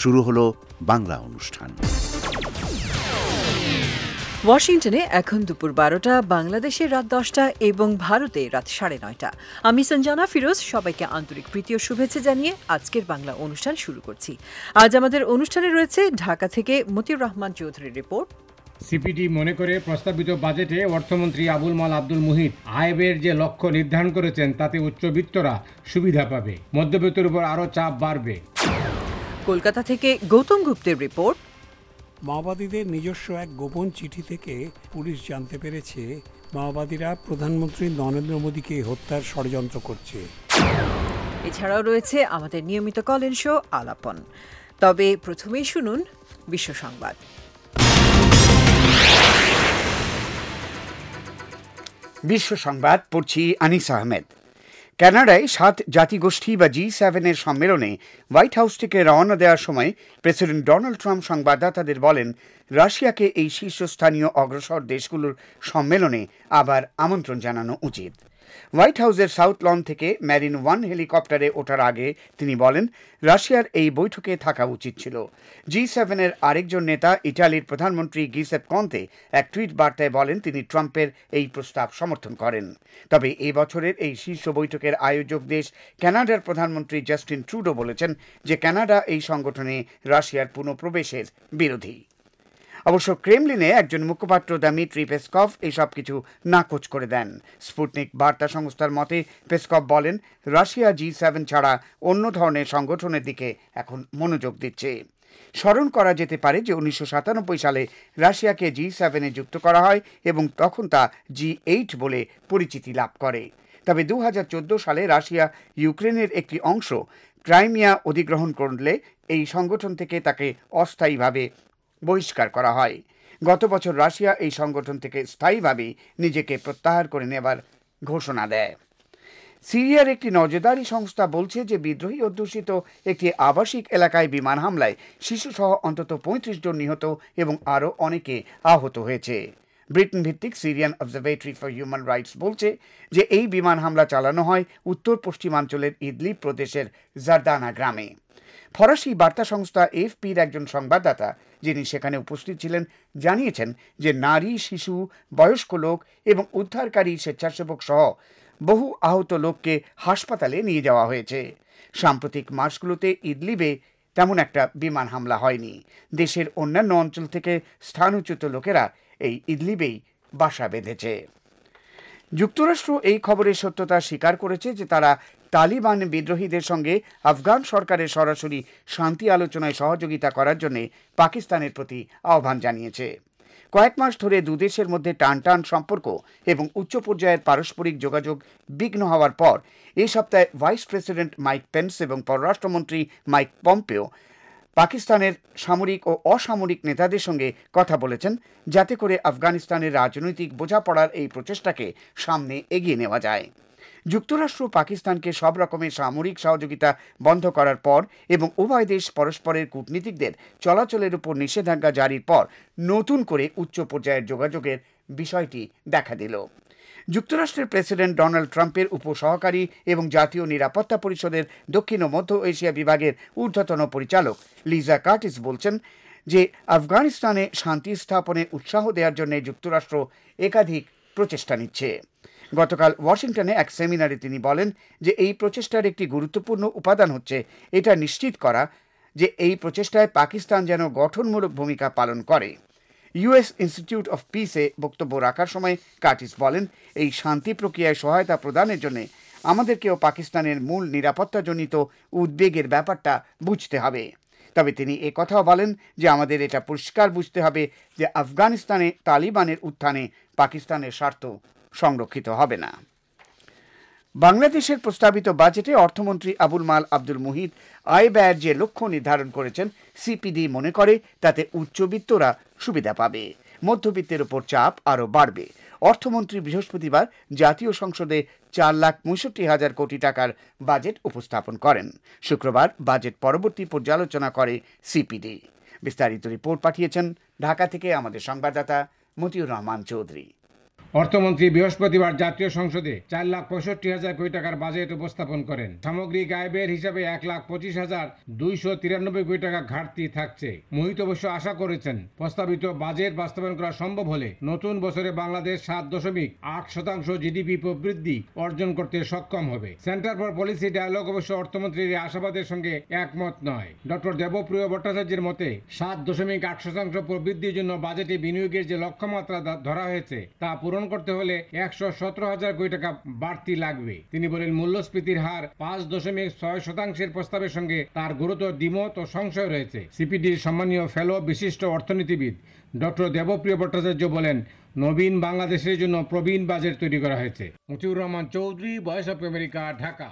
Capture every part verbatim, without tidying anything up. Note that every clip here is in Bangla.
শুরু হলো বাংলা অনুষ্ঠান। ওয়াশিংটনে এখন দুপুর বারোটা, বাংলাদেশের রাত দশটা এবং ভারতে রাত সাড়ে নয়টা। আমি সঞ্জানা ফিরোজ, সবাইকে আন্তরিক প্রীতি ও শুভেচ্ছা জানিয়ে আজকের বাংলা অনুষ্ঠান শুরু করছি। আজ আমাদের অনুষ্ঠানে রয়েছে ঢাকা থেকে মতিউর রহমান চৌধুরীর রিপোর্ট। সিপিডি মনে করে প্রস্তাবিত বাজেটে অর্থমন্ত্রী আবুল মাল আব্দুল মুহিত আয় ব্যয়ের যে লক্ষ্য নির্ধারণ করেছেন তাতে উচ্চবিত্তরা সুবিধা পাবে, মধ্যবিত্তের উপর আরও চাপ বাড়বে। কলকাতা থেকে গৌতম গুপ্তের রিপোর্ট। মাওবাদীদের নিজস্ব এক গোপন চিঠি থেকে পুলিশ জানতে পেরেছে মাওবাদীরা প্রধানমন্ত্রী নরেন্দ্র মোদীকে হত্যার ষড়যন্ত্র করছে। এছাড়াও রয়েছে আমাদের নিয়মিত কলেন শো আলাপন। তবে প্রথমেই শুনুন বিশ্ব সংবাদ। বিশ্ব সংবাদ পড়ছি আনিস আহমেদ। কানাডায় সাত জাতিগোষ্ঠী বা জি সেভেনের সম্মেলনে হোয়াইট হাউস থেকে রওনা দেওয়ার সময় প্রেসিডেন্ট ডোনাল্ড ট্রাম্প সংবাদদাতাদের বলেন, রাশিয়াকে এই শীর্ষস্থানীয় অগ্রসর দেশগুলোর সম্মেলনে আবার আমন্ত্রণ জানানো উচিত। হোয়াইট হাউসের সাউথ লন থেকে ম্যারিন ওয়ান হেলিকপ্টারে ওঠার আগে তিনি বলেন, রাশিয়ার এই বৈঠকে থাকা উচিত ছিল। জি সেভেনের আরেকজন নেতা ইটালির প্রধানমন্ত্রী গিউসেপ কন্তে এক টুইট বার্তায় বলেন তিনি ট্রাম্পের এই প্রস্তাব সমর্থন করেন। তবে এই বছরের এই শীর্ষ বৈঠকের আয়োজক দেশ কানাডার প্রধানমন্ত্রী জাস্টিন ট্রুডো বলেছেন যে কানাডা এই সংগঠনে রাশিয়ার পুনঃপ্রবেশের বিরোধী। অবশ্য ক্রেমলিনে একজন মুখপাত্র দিমিত্রি পেসকভ এইসব কিছু নাকচ করে দেন। স্পুটনিক বার্তা সংস্থার মতে পেসকভ বলেন, রাশিয়া জি সেভেন ছাড়া অন্য ধরনের সংগঠনের দিকে এখন মনোযোগ দিচ্ছে। স্মরণ করা যেতে পারে যে উনিশশো সাতানব্বই সালে রাশিয়াকে জি সেভেনে যুক্ত করা হয় এবং তখন তা জি এইট বলে পরিচিতি লাভ করে। তবে দু হাজার চোদ্দ সালে রাশিয়া ইউক্রেনের একটি অংশ ক্রাইমিয়া অধিগ্রহণ করলে এই সংগঠন থেকে তাকে অস্থায়ীভাবে বহিষ্কার করা হয়। গত বছর রাশিয়া এই সংগঠন থেকে স্থায়ীভাবে নিজেকে প্রত্যাহার করে নেবার ঘোষণা দেয়। সিরিয়ার একটি নজরদারি সংস্থা বলছে যে বিদ্রোহী অধ্যুষিত একটি আবাসিক এলাকায় বিমান হামলায় শিশুসহ অন্তত পঁয়ত্রিশ জন নিহত এবং আরও অনেকে আহত হয়েছে। ব্রিটেন ভিত্তিক Syrian observatory for human rights বলছে যে এই বিমান হামলা চালানো হয় উত্তর পশ্চিমাঞ্চলের ইদলিব প্রদেশের জারদানা গ্রামে। ফরাসি বার্তা সংস্থা এএফপির একজন সংবাদদাতা যিনি সেখানে উপস্থিত ছিলেন জানিয়েছেন যে নারী, শিশু, বয়স্ক লোক এবং উদ্ধারকারী স্বেচ্ছাসেবক সহ বহু আহত লোককে হাসপাতালে নিয়ে যাওয়া হয়েছে। সাম্প্রতিক মাসগুলোতে ইদলিবে তেমন একটা বিমান হামলা হয়নি। দেশের অন্যান্য অঞ্চল থেকে স্থানচ্যুত লোকেরা এই ইদলিবেই বাসা বেঁধেছে। যুক্তরাষ্ট্র এই খবরের সত্যতা স্বীকার করেছে যে তারা তালিবান বিদ্রোহীদের সঙ্গে আফগান সরকারের সরাসরি শান্তি আলোচনায় সহযোগিতা করার জন্য পাকিস্তানের প্রতি আহ্বান জানিয়েছে। কয়েক মাস ধরে দুদেশের মধ্যে টানটান সম্পর্ক এবং উচ্চ পর্যায়ের পারস্পরিক যোগাযোগ বিঘ্ন হওয়ার পর এই সপ্তাহে ভাইস প্রেসিডেন্ট মাইক পেন্স এবং পররাষ্ট্রমন্ত্রী মাইক পম্পেও পাকিস্তানের সামরিক ও অসামরিক নেতাদের সঙ্গে কথা বলেছেন, যাতে করে আফগানিস্তানের রাজনৈতিক বোঝাপড়ার এই প্রচেষ্টাকে সামনে এগিয়ে নেওয়া যায়। যুক্তরাষ্ট্র পাকিস্তানকে সব রকমের সামরিক সহযোগিতা বন্ধ করার পর এবং উভয় দেশ পরস্পরের কূটনীতিকদের চলাচলের উপর নিষেধাজ্ঞা জারির পর নতুন করে উচ্চ পর্যায়ের যোগাযোগের বিষয়টি দেখা দিল। যুক্তরাষ্ট্রের প্রেসিডেন্ট ডোনাল্ড ট্রাম্পের উপসহকারী এবং জাতীয় নিরাপত্তা পরিষদের দক্ষিণ ও মধ্য এশিয়া বিভাগের ঊর্ধ্বতন পরিচালক লিজা কার্টিস বলছেন যে আফগানিস্তানে শান্তি স্থাপনে উৎসাহ দেওয়ার জন্য যুক্তরাষ্ট্র একাধিক প্রচেষ্টা নিচ্ছে। গতকাল ওয়াশিংটনে এক সেমিনারে তিনি বলেন যে এই প্রচেষ্টার একটি গুরুত্বপূর্ণ উপাদান হচ্ছে এটা নিশ্চিত করা যে এই প্রচেষ্টায় পাকিস্তান যেন গঠনমূলক ভূমিকা পালন করে। ইউএস ইনস্টিটিউট অফ পিসে বক্তব্য রাখার সময় কার্টিস বলেন, এই শান্তি প্রক্রিয়ায় সহায়তা প্রদানের জন্য আমাদেরকেও পাকিস্তানের মূল নিরাপত্তাজনিত উদ্বেগের ব্যাপারটা বুঝতে হবে। তবে তিনি এ কথাও বলেন যে আমাদের এটা পরিষ্কার বুঝতে হবে যে আফগানিস্তানে তালিবানের উত্থানে পাকিস্তানের স্বার্থ সংরক্ষিত হবে না। বাংলাদেশের প্রস্তাবিত বাজেটে অর্থমন্ত্রী আবুল মাল আব্দুল মুহিত আয় ব্যয়ের যে লক্ষ্য নির্ধারণ করেছেন সিপিডি মনে করে তাতে উচ্চবিত্তরা সুবিধা পাবে, মধ্যবিত্তের উপর চাপ আরও বাড়বে। অর্থমন্ত্রী বৃহস্পতিবার জাতীয় সংসদে চার লাখ পঁয়ষট্টি হাজার কোটি টাকার বাজেট উপস্থাপন করেন। শুক্রবার বাজেট পরবর্তী পর্যালোচনা করে সিপিডি। বিস্তারিত রিপোর্ট পাঠিয়েছেন ঢাকা থেকে আমাদের সংবাদদাতা মতিউর রহমান চৌধুরী। অর্থমন্ত্রী বৃহস্পতিবার জাতীয় সংসদে চার লাখ পঁয়ষট্টি হাজার কোটি টাকার বাজেট উপস্থাপন করেন। সামগ্রিক আয় ব্যয়ের হিসাবে এক লাখ পঁচিশ হাজার দুইশো তিরানব্বই কোটি টাকা ঘাটতি থাকছে। মোহিত অবশ্য আশা করেছেন প্রস্তাবিত বাজেট বাস্তবায়ন করা সম্ভব হলে নতুন বছরে বাংলাদেশ সাত দশমিক আট শতাংশ জিডিপি প্রবৃদ্ধি অর্জন করতে সক্ষম হবে। সেন্টার ফর পলিসি ডায়ালগ অবশ্য অর্থমন্ত্রীর এই আশাবাদের সঙ্গে একমত নয়। ডক্টর দেবপ্রিয় ভট্টাচার্যের মতে সাত দশমিক আট শতাংশ প্রবৃদ্ধির জন্য বাজেটে বিনিয়োগের যে লক্ষ্যমাত্রা ধরা হয়েছে তা পূরণ করতে হলে একশো সতেরো হাজার কোটি টাকা বাড়তি লাগবে। তিনি বলেন, মূল্যস্ফীতির হার পাঁচ দশমিক ছয় শতাংশের প্রস্তাবের সঙ্গে তার গুরুতর দ্বিমত ও সংশয় রয়েছে। সিপিডির সম্মানীয় ফেলো বিশিষ্ট অর্থনীতিবিদ ডক্টর দেবপ্রিয় ভট্টাচার্য বলেন, নবীন বাংলাদেশের জন্য প্রবীণ বাজেট তৈরি করা হয়েছে। Motiur Rahman Chowdhury, voice of America, Dhaka.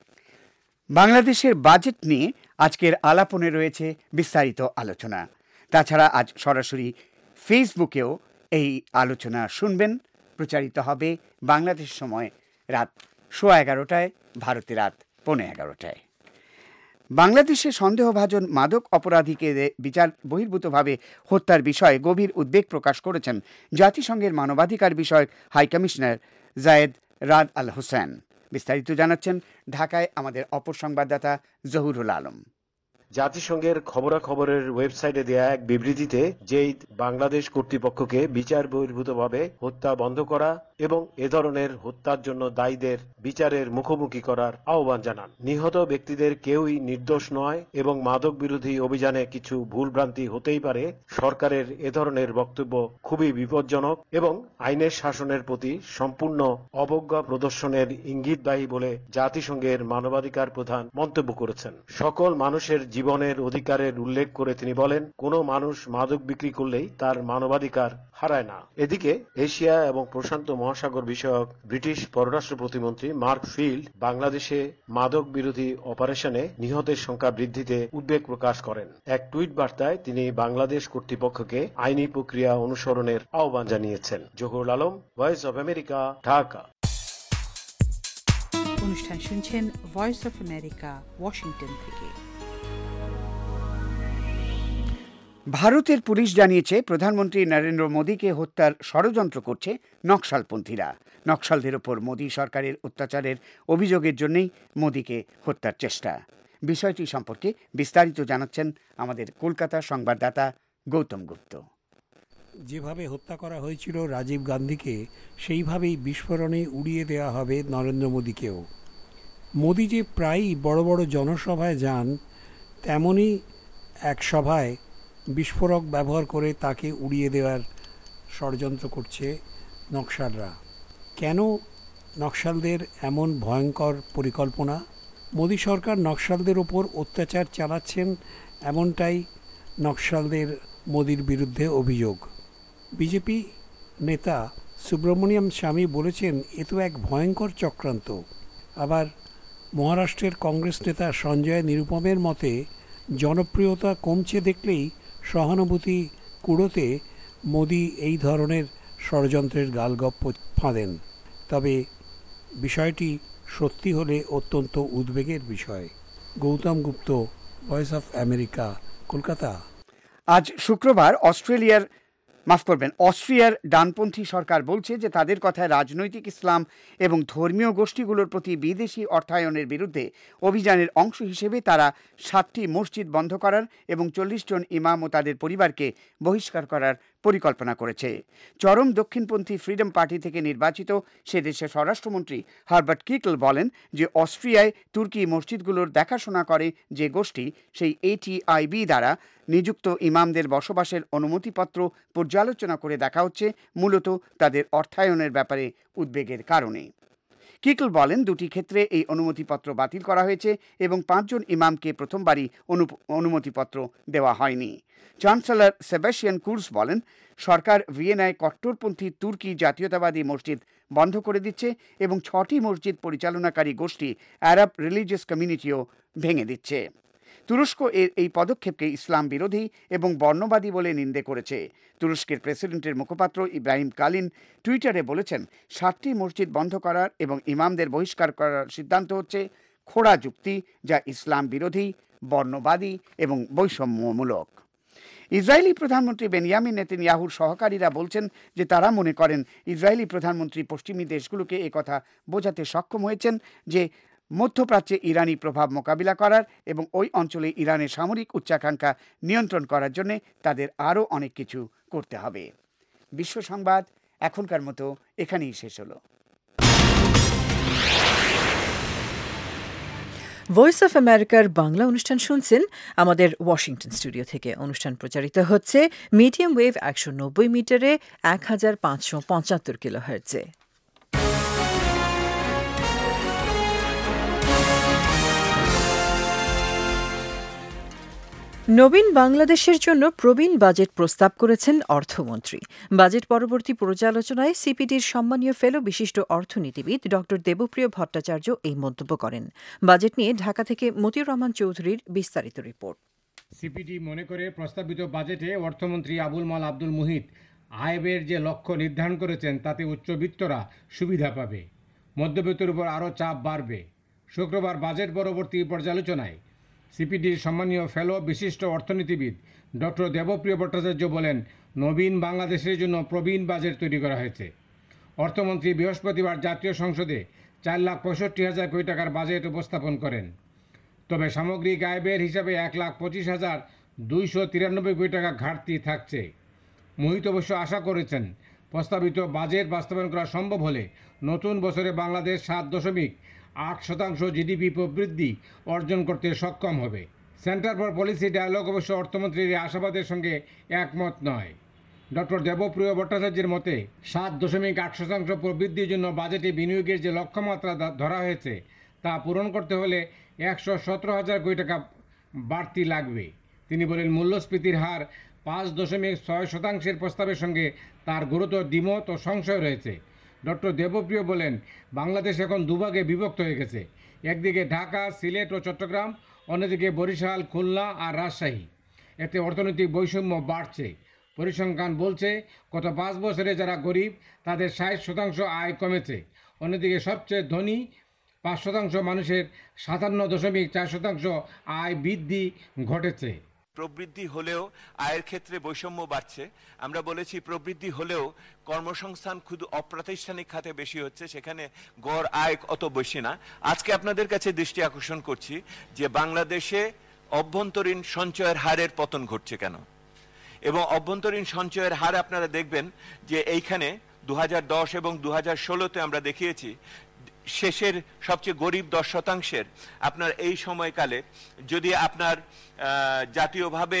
বাংলাদেশের বাজেট নিয়ে আজকের আলাপনে রয়েছে বিস্তারিত আলোচনা। তাছাড়া আজ সরাসরি ফেসবুকেও এই আলোচনা শুনবেন। প্রচারিত হবে বাংলাদেশ সময় রাত সোয়া এগারোটায়, ভারতে রাত পৌনে এগারোটায়। বাংলাদেশে সন্দেহভাজন মাদক অপরাধীকে বিচার বহির্ভূতভাবে হত্যার বিষয়ে গভীর উদ্বেগ প্রকাশ করেছেন জাতিসংঘের মানবাধিকার বিষয়ক high commissioner Zeid Raad Al Hussein. বিস্তারিত জানাচ্ছেন ঢাকায় আমাদের অপর সংবাদদাতা জহুরুল আলম। জাতিসংঘের খবরাখবরের ওয়েবসাইটে দেয়া এক বিবৃতিতে জেইদ বাংলাদেশ কর্তৃপক্ষকে বিচার বহির্ভূতভাবে হত্যা বন্ধ করা এবং এ ধরনের হত্যার জন্য দায়ীদের বিচারের মুখোমুখি করার আহ্বান জানান। নিহত ব্যক্তিদের কেউই নির্দোষ নয় এবং মাদক বিরোধী অভিযানে কিছু ভুলভ্রান্তি হতেই পারে। সরকারের এ ধরনের বক্তব্য খুবই বিপজ্জনক এবং আইনের শাসনের প্রতি সম্পূর্ণ অবজ্ঞা প্রদর্শনের ইঙ্গিতবাহী বলে জাতিসংঘের মানবাধিকার প্রধান মন্তব্য করেছেন। সকল মানুষের জীবনের অধিকারের উল্লেখ করে তিনি বলেন, কোনো মানুষ মাদক বিক্রি করলেই তার মানবাধিকার হারায় না। এদিকে এশিয়া এবং প্রশান্ত মহাসাগর বিষয়ক ব্রিটিশ পররাষ্ট্র প্রতিমন্ত্রী মার্ক ফিল্ড বাংলাদেশে মাদক বিরোধী অপারেশনে নিহতের সংখ্যা বৃদ্ধিতে উদ্বেগ প্রকাশ করেন। এক টুইট বার্তায় তিনি বাংলাদেশ কর্তৃপক্ষকে আইনি প্রক্রিয়া অনুসরণের আহ্বান জানিয়েছেন। Zahurul Alam, voice of America, Dhaka. অনুষ্ঠান শুনছেন ভয়েস অফ আমেরিকা, ওয়াশিংটন থেকে। ভারতের পুলিশ জানিয়েছে প্রধানমন্ত্রী নরেন্দ্র মোদীকে হত্যার ষড়যন্ত্র করছে নকশালপন্থীরা। নকশালদের ওপর মোদী সরকারের অত্যাচারের অভিযোগের জন্যই মোদীকে হত্যার চেষ্টা। বিষয়টি সম্পর্কে বিস্তারিত জানাচ্ছেন আমাদের কলকাতা সংবাদদাতা গৌতম গুপ্ত। যেভাবে হত্যা করা হয়েছিল রাজীব গান্ধীকে, সেইভাবেই বিস্ফোরণে উড়িয়ে দেওয়া হবে নরেন্দ্র মোদীকেও। মোদী যে প্রায়ই বড় বড় জনসভায় যান, তেমনই এক সভায় বিস্ফোরক ব্যবহার করে তাকে উড়িয়ে দেওয়ার ষড়যন্ত্র করছে নকশালরা। কেন নকশালদের এমন ভয়ঙ্কর পরিকল্পনা? মোদী সরকার নকশালদের ওপর অত্যাচার চালাচ্ছেন, এমনটাই নকশালদের মোদীর বিরুদ্ধে অভিযোগ। বিজেপি নেতা সুব্রমণিয়াম স্বামী বলেছেন, এ তো এক ভয়ঙ্কর চক্রান্ত। আবার মহারাষ্ট্রের কংগ্রেস নেতা সঞ্জয় নিরুপমের মতে, জনপ্রিয়তা কমছে দেখলেই সহানুভূতি কুড়োতে মোদী এই ধরনের ষড়যন্ত্রের গালগপ্প ফাঁদেন। তবে বিষয়টি সত্যি হলে অত্যন্ত উদ্বেগের বিষয়। Goutam Gupta, voice of America, Kolkata. আজ শুক্রবার অস্ট্রেলিয়ার মাফ করবেন অস্ট্রিয়ার ডানপন্থী সরকার বলছে যে তাদের কথায় রাজনৈতিক ইসলাম এবং ধর্মীয় গোষ্ঠীগুলোর প্রতি বিদেশি অর্থায়নের বিরুদ্ধে অভিযানের অংশ হিসেবে তারা সাতটি মসজিদ বন্ধ করার এবং চল্লিশ জন ইমাম ও তাদের পরিবারকে বহিষ্কার করার পরিকল্পনা করেছে। চরম দক্ষিণপন্থী ফ্রিডম পার্টি থেকে নির্বাচিত সে দেশের স্বরাষ্ট্রমন্ত্রী হারবার্ট কিকল বলেন যে অস্ট্রিয়ায় তুর্কি মসজিদগুলোর দেখাশোনা করে যে গোষ্ঠী, সেই এটিআইবি দ্বারা নিযুক্ত ইমামদের বসবাসের অনুমতিপত্র পর্যালোচনা করে দেখা হচ্ছে মূলত তাদের অর্থায়নের ব্যাপারে উদ্বেগের কারণে। কিকল বলেন, দুটি ক্ষেত্রে এই অনুমতিপত্র বাতিল করা হয়েছে এবং পাঁচজন ইমামকে প্রথমবারই অনুমতিপত্র দেওয়া হয়নি। চ্যান্সেলর সেবাস্টিয়ান কুর্স বলেন, সরকার ভিয়েনায় কট্টরপন্থী তুর্কি জাতীয়তাবাদী মসজিদ বন্ধ করে দিচ্ছে এবং ছটি মসজিদ পরিচালনাকারী গোষ্ঠী আরব রিলিজিয়াস কমিউনিটিও ভেঙে দিচ্ছে। তুরস্ক এর এই পদক্ষেপকে ইসলাম বিরোধী এবং বর্ণবাদী বলে নিন্দে করেছে। তুরস্কের প্রেসিডেন্টের মুখপাত্র ইব্রাহিম কালিন টুইটারে বলেছেন, সাতটি মসজিদ বন্ধ করার এবং ইমামদের বহিষ্কার করার সিদ্ধান্ত হচ্ছে খোড়া যুক্তি, যা ইসলাম বিরোধী, বর্ণবাদী এবং বৈষম্যমূলক। ইসরায়েলি প্রধানমন্ত্রী বেনিয়ামিন নেতানিয়াহুর সহকারীরা বলছেন যে তারা মনে করেন ইসরায়েলি প্রধানমন্ত্রী পশ্চিমী দেশগুলোকে একথা বোঝাতে সক্ষম হয়েছেন যে মধ্যপ্রাচ্যে ইরানি প্রভাব মোকাবিলা করার এবং ওই অঞ্চলে ইরানের সামরিক উচ্চাকাঙ্ক্ষা নিয়ন্ত্রণ করার জন্য তাদের আরও অনেক কিছু করতে হবে। বিশ্ব সংবাদ এখনকার মতো এখানেই শেষ হলো। ভয়েস অফ আমেরিকার বাংলা অনুষ্ঠান শুনছেন আমাদের ওয়াশিংটন স্টুডিও থেকে। অনুষ্ঠান প্রচারিত হচ্ছে মিডিয়াম ওয়েভ একশো নব্বই মিটারে এক হাজার পাঁচশো পঁচাত্তর কিলো হার্টজে। নবীন বাংলাদেশের জন্য প্রবীণ বাজেট প্রস্তাব করেছেন অর্থমন্ত্রী। বাজেট পরবর্তী পর্যালোচনায় সিপিডির সম্মানীয় ফেলো বিশিষ্ট অর্থনীতিবিদ ড দেবপ্রিয় ভট্টাচার্য এই মন্তব্য করেন। বাজেট নিয়ে ঢাকা থেকে মতিউর রহমান চৌধুরীর বিস্তারিত রিপোর্ট। সিপিডি মনে করে প্রস্তাবিত বাজেটে অর্থমন্ত্রী আবুল মাল আব্দুল মুহিত আয় ব্যয়ের যে লক্ষ্য নির্ধারণ করেছেন তাতে উচ্চবিত্তরা সুবিধা পাবে, মধ্যবিত্তের উপর আরও চাপ বাড়বে। শুক্রবার বাজেট পরবর্তী পর্যালোচনায় সিপিডির সম্মানীয় ফেলো বিশিষ্ট অর্থনীতিবিদ ডক্টর দেবপ্রিয় ভট্টাচার্য বলেন, নবীন বাংলাদেশের জন্য প্রবীণ বাজেট তৈরি করা হয়েছে। অর্থমন্ত্রী বৃহস্পতিবার জাতীয় সংসদে চার লাখ পঁয়ষট্টি হাজার কোটি টাকার বাজেট উপস্থাপন করেন। তবে সামগ্রিক আয় ব্যয়ের হিসাবে এক লাখ পঁচিশ হাজার দুইশো তিরানব্বই কোটি টাকা ঘাটতি থাকছে। মোহিত অবশ্য আশা করেছেন প্রস্তাবিত বাজেট বাস্তবায়ন করা সম্ভব হলে নতুন বছরে বাংলাদেশ সাত দশমিক আট শতাংশ জিডিপি প্রবৃদ্ধি অর্জন করতে সক্ষম হবে। সেন্টার ফর পলিসি ডায়ালগ অবশ্য অর্থমন্ত্রীর এই আশাবাদের সঙ্গে একমত নয়। ডক্টর দেবপ্রিয় ভট্টাচার্যের মতে সাত দশমিক আট শতাংশ প্রবৃদ্ধির জন্য বাজেটে বিনিয়োগের যে লক্ষ্যমাত্রা ধরা হয়েছে তা পূরণ করতে হলে একশো সতেরো হাজার কোটি টাকা বাড়তি লাগবে। তিনি বলেন, মূল্যস্ফীতির হার পাঁচ দশমিক ছয় শতাংশের প্রস্তাবের সঙ্গে তার গুরুতর দ্বিমত ও সংশয় রয়েছে। ডক্টর দেবপ্রিয় বলেন, বাংলাদেশ এখন দুভাগে বিভক্ত হয়ে গেছে। একদিকে ঢাকা, সিলেট ও চট্টগ্রাম, অন্যদিকে বরিশাল, খুলনা আর রাজশাহী। এতে অর্থনৈতিক বৈষম্য বাড়ছে। পরিসংখ্যান বলছে গত পাঁচ বছরে যারা গরিব তাদের ষাট শতাংশ আয় কমেছে। অন্যদিকে সবচেয়ে ধনী পাঁচ শতাংশ মানুষের সাতান্ন দশমিক চার শতাংশ আয় বৃদ্ধি ঘটেছে। প্রবৃদ্ধি হলেও আয়ের ক্ষেত্রে বৈষম্য বাড়ছে। আমরা বলেছি প্রবৃদ্ধি হলেও কর্মসংস্থান শুধু অপ্রাতিষ্ঠানিক খাতে বেশি হচ্ছে, সেখানে গড় আয় অত বেশি না। আজকে আপনাদের কাছে দৃষ্টি আকর্ষণ করছি যে বাংলাদেশে অভ্যন্তরীণ সঞ্চয়ের হারের পতন ঘটছে কেন, এবং অভ্যন্তরীণ সঞ্চয়ের হার আপনারা দেখবেন যে এইখানে দু হাজার দশ এবং দু হাজার ষোলোতে আমরা দেখিয়েছি শেষের সবচেয়ে গরিব দশ শতাংশের আপনার এই সময়কালে যদি আপনার জাতীয়ভাবে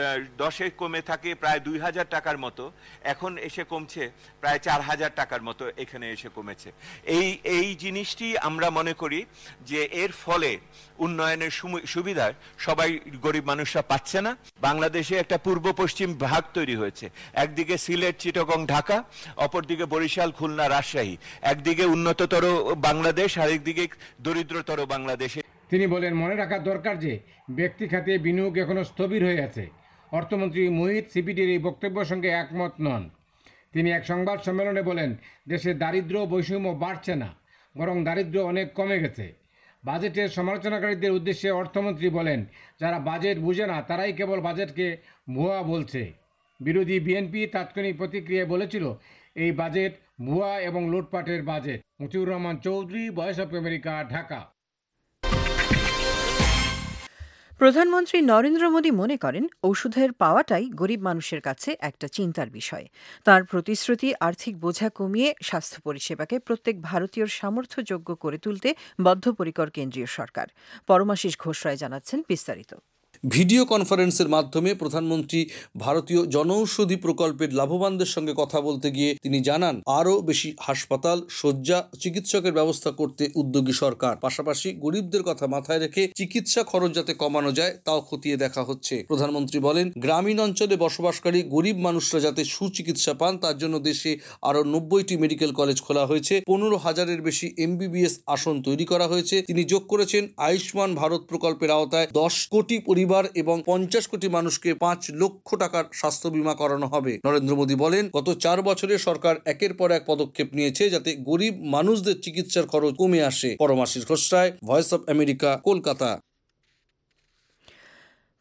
দশে কমে থাকে প্রায় দুই হাজার টাকার মতো, এখন এসে কমছে প্রায় চার হাজার টাকার মতো এখানে এসে কমেছে। এই এই জিনিসটি আমরা মনে করি যে এর ফলে উন্নয়নের সুবিধা সবাই গরিব মানুষরা পাচ্ছে না। বাংলাদেশে একটা পূর্ব পশ্চিম ভাগ তৈরি হয়েছে। একদিকে সিলেট, চিটাগং, ঢাকা, অপরদিকে বরিশাল, খুলনা, রাজশাহী। একদিকে উন্নততর বাংলাদেশ, আরেকদিকে দরিদ্রতর বাংলাদেশে। তিনি বলেন, মনে রাখা দরকার যে ব্যক্তি খাতে বিনিয়োগ এখনো স্থবির হয়ে আছে। অর্থমন্ত্রী মুহিত সিপিডির এই বক্তব্যের সঙ্গে একমত নন। তিনি এক সংবাদ সম্মেলনে বলেন, দেশে দারিদ্র্য বৈষম্য বাড়ছে না, বরং দারিদ্র্য অনেক কমে গেছে। বাজেটের সমালোচনাকারীদের উদ্দেশ্যে অর্থমন্ত্রী বলেন, যারা বাজেট বুঝে না তারাই কেবল বাজেটকে ভুয়া বলছে। বিরোধী বিএনপি তাৎক্ষণিক প্রতিক্রিয়ায় বলেছিল, এই বাজেট ভুয়া এবং লুটপাটের budget. Motiur Rahman Chowdhury, voice of America, Dhaka. প্রধানমন্ত্রী নরেন্দ্র মোদী মনে করেন ওষুধের পাওয়াটাই গরিব মানুষের কাছে একটা চিন্তার বিষয়। তার প্রতিশ্রুতি আর্থিক বোঝা কমিয়ে স্বাস্থ্য পরিষেবাকে প্রত্যেক ভারতীয়র সামর্থ্যযোগ্য করে তুলতে বদ্ধপরিকর কেন্দ্রীয় সরকার। পরমাশিস ঘোষ রায় জানাচ্ছেন বিস্তারিত। ভিডিও কনফারেন্সের মাধ্যমে প্রধানমন্ত্রী ভারতীয় জনঔষধি প্রকল্পের লাভবানদের সঙ্গে কথা বলতে গিয়ে তিনি জানান, আরও বেশি হাসপাতাল, শয্যা, চিকিৎসকের ব্যবস্থা করতে উদ্যোগী সরকার। পাশাপাশি গরিবদের কথা মাথায় রেখে চিকিৎসা খরচ যাতে কমানো যায় তাও খতিয়ে দেখা হচ্ছে। প্রধানমন্ত্রী বলেন, গ্রামীণ অঞ্চলে বসবাসকারী গরিব মানুষরা যাতে সুচিকিৎসা পান তার জন্য দেশে আরও নব্বইটি মেডিকেল কলেজ খোলা হয়েছে। পনেরো হাজারের বেশি এমবিবিএস আসন তৈরি করা হয়েছে। তিনি যোগ করেছেন, আয়ুষ্মান ভারত প্রকল্পের আওতায় দশ কোটি পরিবার এবং পঞ্চাশ কোটি মানুষকে পাঁচ লক্ষ টাকার স্বাস্থ্য বীমা করানো হবে। নরেন্দ্র মোদী বলেন, গত চার বছরে সরকার একের পর এক পদক্ষেপ নিয়েছে যাতে গরিব মানুষদের চিকিৎসার খরচ কমে আসে। Paramashis Ghosh Roy, Voice of America, Kolkata.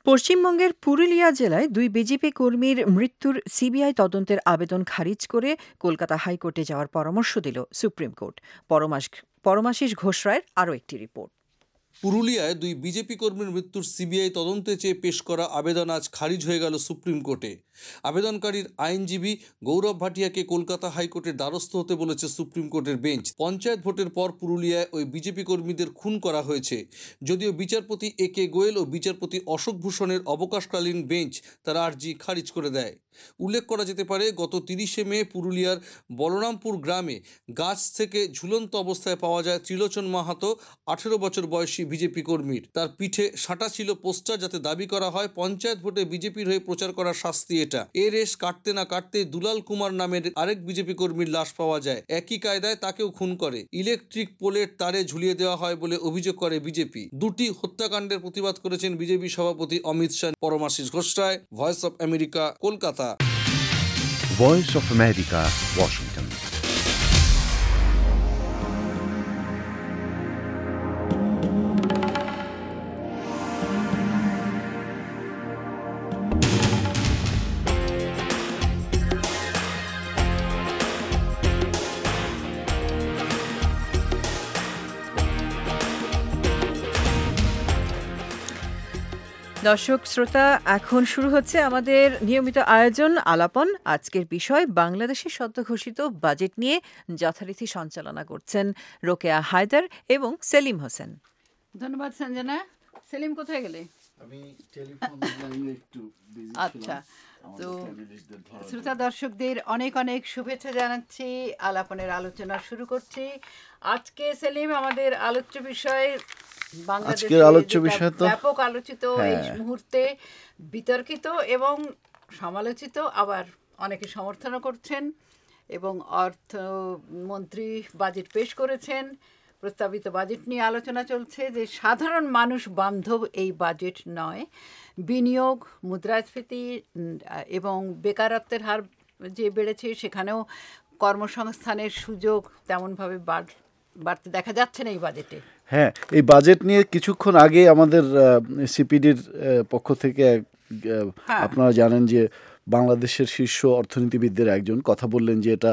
পশ্চিমবঙ্গের পুরুলিয়া জেলায় দুই বিজেপি কর্মীর মৃত্যুর সিবিআই তদন্তের আবেদন খারিজ করে কলকাতা হাইকোর্টে যাওয়ার পরামর্শ দিল সুপ্রিম কোর্ট। পরমাশিস ঘোষ রায়ের আরও একটি রিপোর্ট। পুরুলিয়ায় দুই বিজেপি কর্মীর মৃত্যুর সিবিআই তদন্তে চেয়ে পেশ করা আবেদন আজ খারিজ হয়ে গেল সুপ্রিম কোর্টে। আবেদনকারীর আইনজীবী গৌরব ভাটিয়াকে কলকাতা হাইকোর্টের দ্বারস্থ হতে বলেছে সুপ্রিম কোর্টের বেঞ্চ। পঞ্চায়েত ভোটের পর পুরুলিয়ায় ওই বিজেপি কর্মীদের খুন করা হয়েছে। যদিও বিচারপতি এ কে গোয়েল ও বিচারপতি অশোক ভূষণের অবকাশকালীন বেঞ্চ তার আর্জি খারিজ করে দেয়। উল্লেখ করা যেতে পারে, গত তিরিশে মে পুরুলিয়ার বলরামপুর গ্রামে গাছ থেকে ঝুলন্ত অবস্থায় পাওয়া যায় ত্রিলোচন মাহাতো, আঠেরো বছর বয়সী বিজেপি কর্মীর। তার পিঠে সাঁটা ছিল পোস্টার, যাতে দাবি করা হয় পঞ্চায়েত ভোটে বিজেপির হয়ে প্রচার করার শাস্তি এটা। এ রেশ কাটতে না কাটতে দুলাল কুমার নামের আরেক বিজেপি কর্মীর লাশ পাওয়া যায়। একই কায়দায় তাকেও খুন করে ইলেকট্রিক পোলের তারে ঝুলিয়ে দেওয়া হয় বলে অভিযোগ করে বিজেপি। দুটি হত্যাকাণ্ডের প্রতিবাদ করেছেন বিজেপি সভাপতি Amit Shah. Paramashis Ghosh Roy, Voice of America, Kolkata. Voice of America, Washington. দর্শক শ্রোতা, এখন শুরু হচ্ছে আমাদের নিয়মিত আয়োজন আলাপন। আজকের বিষয় বাংলাদেশের সদ্য ঘোষিত বাজেট নিয়ে যথারীতি সঞ্চালনা করছেন রোকেয়া হায়দার এবং সেলিম হোসেন। ধন্যবাদ সঞ্জনা। সেলিম কোথায় গেলে? আমি টেলিফোন লাইনে একটু বিজি ছিলাম। আচ্ছা, তো শ্রোতা দর্শকদের অনেক অনেক শুভেচ্ছা জানাচ্ছি। আলাপনের আলোচনা শুরু করছি। আজকে সেলিম আমাদের আলোচ্য বিষয় আজকের আলোচ্য বিষয় তো ব্যাপক আলোচিত, এই মুহূর্তে বিতর্কিত এবং সমালোচিত, আবার অনেকে সমর্থনও করছেন এবং অর্থমন্ত্রী বাজেট পেশ করেছেন। প্রস্তাবিত বাজেট নিয়ে আলোচনা চলছে যে সাধারণ মানুষ বান্ধব এই বাজেট নয়। বিনিয়োগ, মুদ্রাস্ফীতি এবং বেকারত্বের হার যে বেড়েছে, সেখানেও কর্মসংস্থানের সুযোগ তেমনভাবে বাড়তে দেখা যাচ্ছে না এই বাজেটে। হ্যাঁ, এই বাজেট নিয়ে কিছুক্ষণ আগে আমাদের সিপিডির পক্ষ থেকে আপনারা জানেন যে বাংলাদেশের শীর্ষ অর্থনীতিবিদদের একজন কথা বললেন যে এটা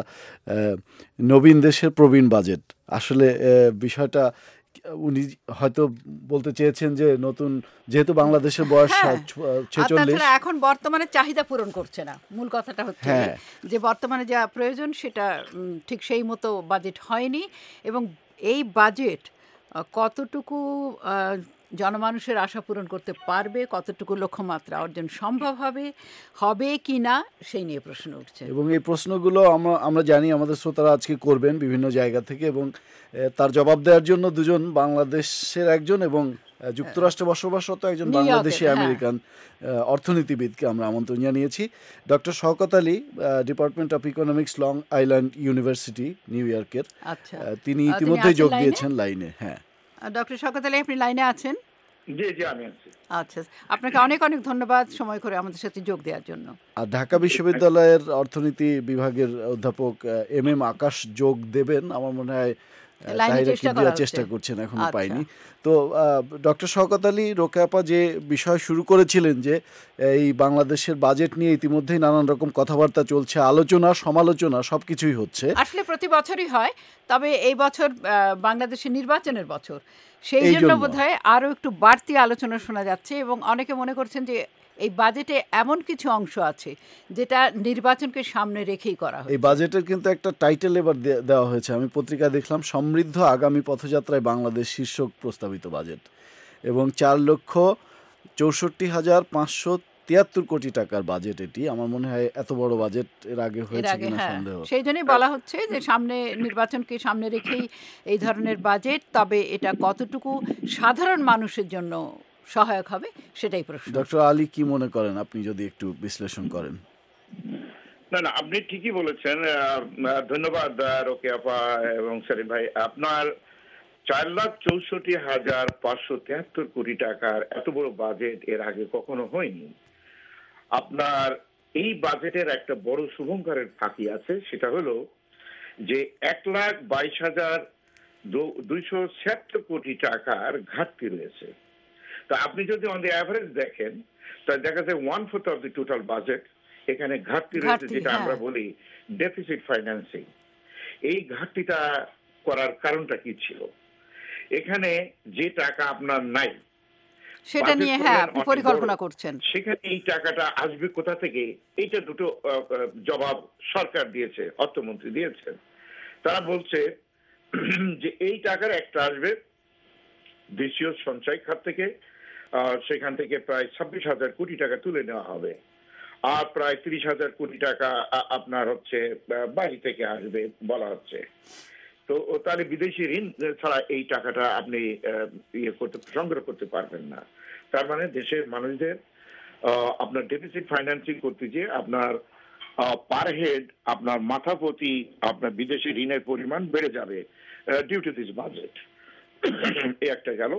নবীন দেশের প্রবীণ বাজেট। আসলে বিষয়টা উনি হয়তো বলতে চেয়েছেন যে নতুন, যেহেতু বাংলাদেশের বয়স ছেচল্লিশ, এখন বর্তমানে চাহিদা পূরণ করছে না। মূল কথাটা হচ্ছে যে বর্তমানে যা প্রয়োজন সেটা ঠিক সেই মতো বাজেট হয়নি এবং এই বাজেট কতটুকু জনমানুষের আশা পূরণ করতে পারবে, কতটুকু লক্ষ্যমাত্রা অর্জন সম্ভব হবে হবে কি না, সেই নিয়ে প্রশ্ন উঠছে। এবং এই প্রশ্নগুলো আমরা আমরা জানি আমাদের শ্রোতারা আজকে করবেন বিভিন্ন জায়গা থেকে, এবং তার জবাব দেওয়ার জন্য দুজন বাংলাদেশের একজন এবং যুক্তরাষ্ট্রে বসবাসরত একজন বাংলাদেশি আমেরিকান অর্থনীতিবিদকে আমরা আমন্ত্রণ জানিয়েছি। Doctor Shawkat Ali, Department of Economics, Long Island University, New ইয়র্কের। তিনি ইতিমধ্যে যোগ দিয়েছেন লাইনে। হ্যাঁ, ডক্টর শওকত আলী, আপনি লাইনে আছেন? জি জি, আমি আছি। আচ্ছা, আপনাকে অনেক অনেক ধন্যবাদ সময় করে আমাদের সাথে যোগ দেওয়ার জন্য। আর ঢাকা বিশ্ববিদ্যালয়ের অর্থনীতি বিভাগের অধ্যাপক এম এম আকাশ যোগ দেবেন, আমার মনে হয় চেষ্টা করছেন, এখনো পাইনি। তো ডক্টর শওকত আলী, রোকেয়াপা যে বিষয় শুরু করেছিলেন যে এই বাংলাদেশের বাজেট নিয়ে ইতিমধ্যেই নানান রকম কথাবার্তা চলছে, আলোচনা সমালোচনা সবকিছুই হচ্ছে। আসলে প্রতি বছরই হয়, তবে এই বছর বাংলাদেশের নির্বাচনের বছর, সেই জন্য বোধহয় আরও একটু বাড়তি আলোচনা শোনা যাচ্ছে এবং অনেকে মনে করছেন যে এই বাজেটে এমন কিছু অংশ আছে যেটা নির্বাচনকে সামনে রেখেই করা হয়। এই বাজেটের কিন্তু একটা টাইটেল এবার দেওয়া হয়েছে, আমি পত্রিকা দেখলাম, সমৃদ্ধ আগামী পথযাত্রায় বাংলাদেশ শীর্ষক প্রস্তাবিত বাজেট, এবং চার লক্ষ চৌষট্টি হাজার পাঁচশো তিয়াত্তর কোটি টাকার বাজেট এটি। আমার মনে হয় এত বড় বাজেট এর আগে হয়েছে কিনা সন্দেহ। সেই জন্যই বলা হচ্ছে যে সামনে নির্বাচনকে সামনে রেখেই এই ধরনের বাজেট, তবে এটা কতটুকু সাধারণ মানুষের জন্য সহায়ক হবে সেটাই প্রশ্ন। ডক্টর আলী, কি মনে করেন আপনি, যদি একটু বিশ্লেষণ করেন? না না, আপনি ঠিকই বলেছেন। ধন্যবাদ রোকেয়াপা এবং সেলিম ভাই। আপনার চার লাখ চৌষট্টি হাজার পাঁচশো তিয়াত্তর কোটি টাকার এত বড় বাজেট এর আগে কখনো হয়নি। আপনার এই বাজেটের একটা বড় শুভঙ্করের ফাঁকি আছে, সেটা হলো যে এক লাখ বাইশ হাজার দুইশো ছিয়াত্তর কোটি টাকার ঘাটতি রয়েছে। তো আপনি যদি অন দি অ্যাভারেজ দেখেন তাই দেখা যায় one fourth of the total budget এখানে ঘাটতি রয়েছে, যেটা আমরা বলি ডেফিসিট ফাইন্যান্সিং। এই ঘাটতিটা করার কারণটা কি ছিল? এখানে যে টাকা আপনার নাই সেটা নিয়ে হ্যাঁ আপনি পরিকল্পনা করছেন, সেখানে এই টাকাটা আসবে কোথা থেকে? এইটা দুটো জবাব সরকার দিয়েছে, অর্থমন্ত্রী দিয়েছেন। তারা বলছে যে এই টাকার একটা আসবে দেশীয় সঞ্চয় খাত থেকে, সেখান থেকে প্রায় ছাব্বিশ হাজার কোটি টাকা তুলে নেওয়া হবে, আর প্রায় তিরিশ হাজার কোটি টাকা আপনার হচ্ছে বাইরে থেকে আসবে বলা হচ্ছে। তো তাহলে বিদেশি ঋণ ছাড়া এই টাকাটা আপনি ইয়ে করতে সংগ্রহ করতে পারবেন না। তার মানে দেশের মানুষদের আপনার ডেফিসিট ফাইন্যান্সিং করতে গিয়ে আপনার পার হেড আপনার মাথা প্রতি আপনার বিদেশি ঋণের পরিমাণ বেড়ে যাবে ডিউ টু দিস বাজেট। এই একটা গেল।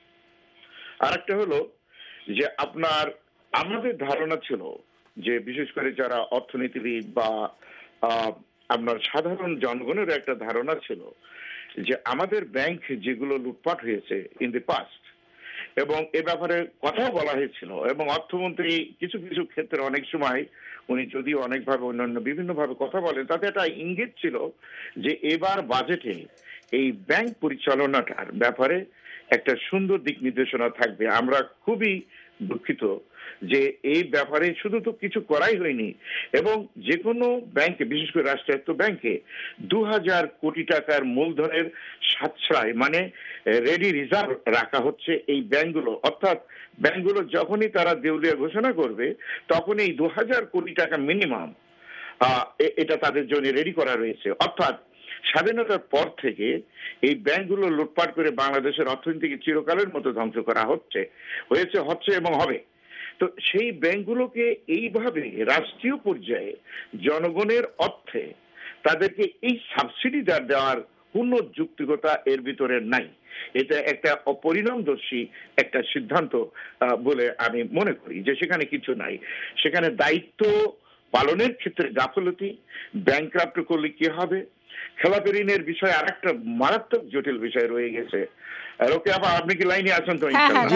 আর একটা হলো যে আপনার আমাদের ধারণা ছিল যে বিশেষ করে যারা অর্থনীতিবিদ বা আপনার সাধারণ জনগণের একটা ধারণা ছিল যে আমাদের ব্যাংক যেগুলো লুটপাট হয়েছে ইন দি পাস্ট, এবং এ ব্যাপারে কথাও বলা হয়েছিল, এবং অর্থমন্ত্রী কিছু কিছু ক্ষেত্রে অনেক সময় উনি যদিও অনেকভাবে অন্যান্য বিভিন্ন ভাবে কথা বলেন, তাতে একটা ইঙ্গিত ছিল যে এবার বাজেটে এই ব্যাংক পরিচালনাটার ব্যাপারে একটা সুন্দর দিক নির্দেশনা থাকবে। আমরা খুবই দুঃখিত যে এই ব্যাপারে শুধু তো কিছু করাই হয়নি, এবং যে কোনো ব্যাংকে বিশেষ করে রাষ্ট্রায়ত্ত ব্যাংকে দু হাজার কোটি টাকার মূলধনের সাশ্রয় মানে রেডি রিজার্ভ রাখা হচ্ছে এই ব্যাংকগুলো। অর্থাৎ ব্যাংকগুলো যখনই তারা দেউলিয়া ঘোষণা করবে তখন এই দু হাজার কোটি টাকা মিনিমাম এটা তাদের জন্য রেডি করা রয়েছে। অর্থাৎ স্বাধীনতার পর থেকে এই ব্যাংকগুলো লুটপাট করে বাংলাদেশের অর্থনীতিকে চিরকালের মতো ধ্বংস করা হচ্ছে হয়েছে হচ্ছে এবং হবে। তো সেই ব্যাংকগুলোকে এইভাবে রাষ্ট্রীয় পর্যায়ে জনগণের অর্থে তাদেরকে এই সাবসিডি দেওয়ার পূর্ণ যুক্তিকতা এর ভিতরে নাই। এটা একটা অপরিণামদর্শী একটা সিদ্ধান্ত বলে আমি মনে করি, যে সেখানে কিছু নাই। সেখানে দায়িত্ব পালনের ক্ষেত্রে গাফলতি, ব্যাংকরাপ্ট করলে কি হবে, খেলাপি ঋণের বিষয়ে আর একটা মারাত্মক জটিল বিষয় রয়ে গেছে। ওকে আপা, আপনি কি লাইনে আছেন তো?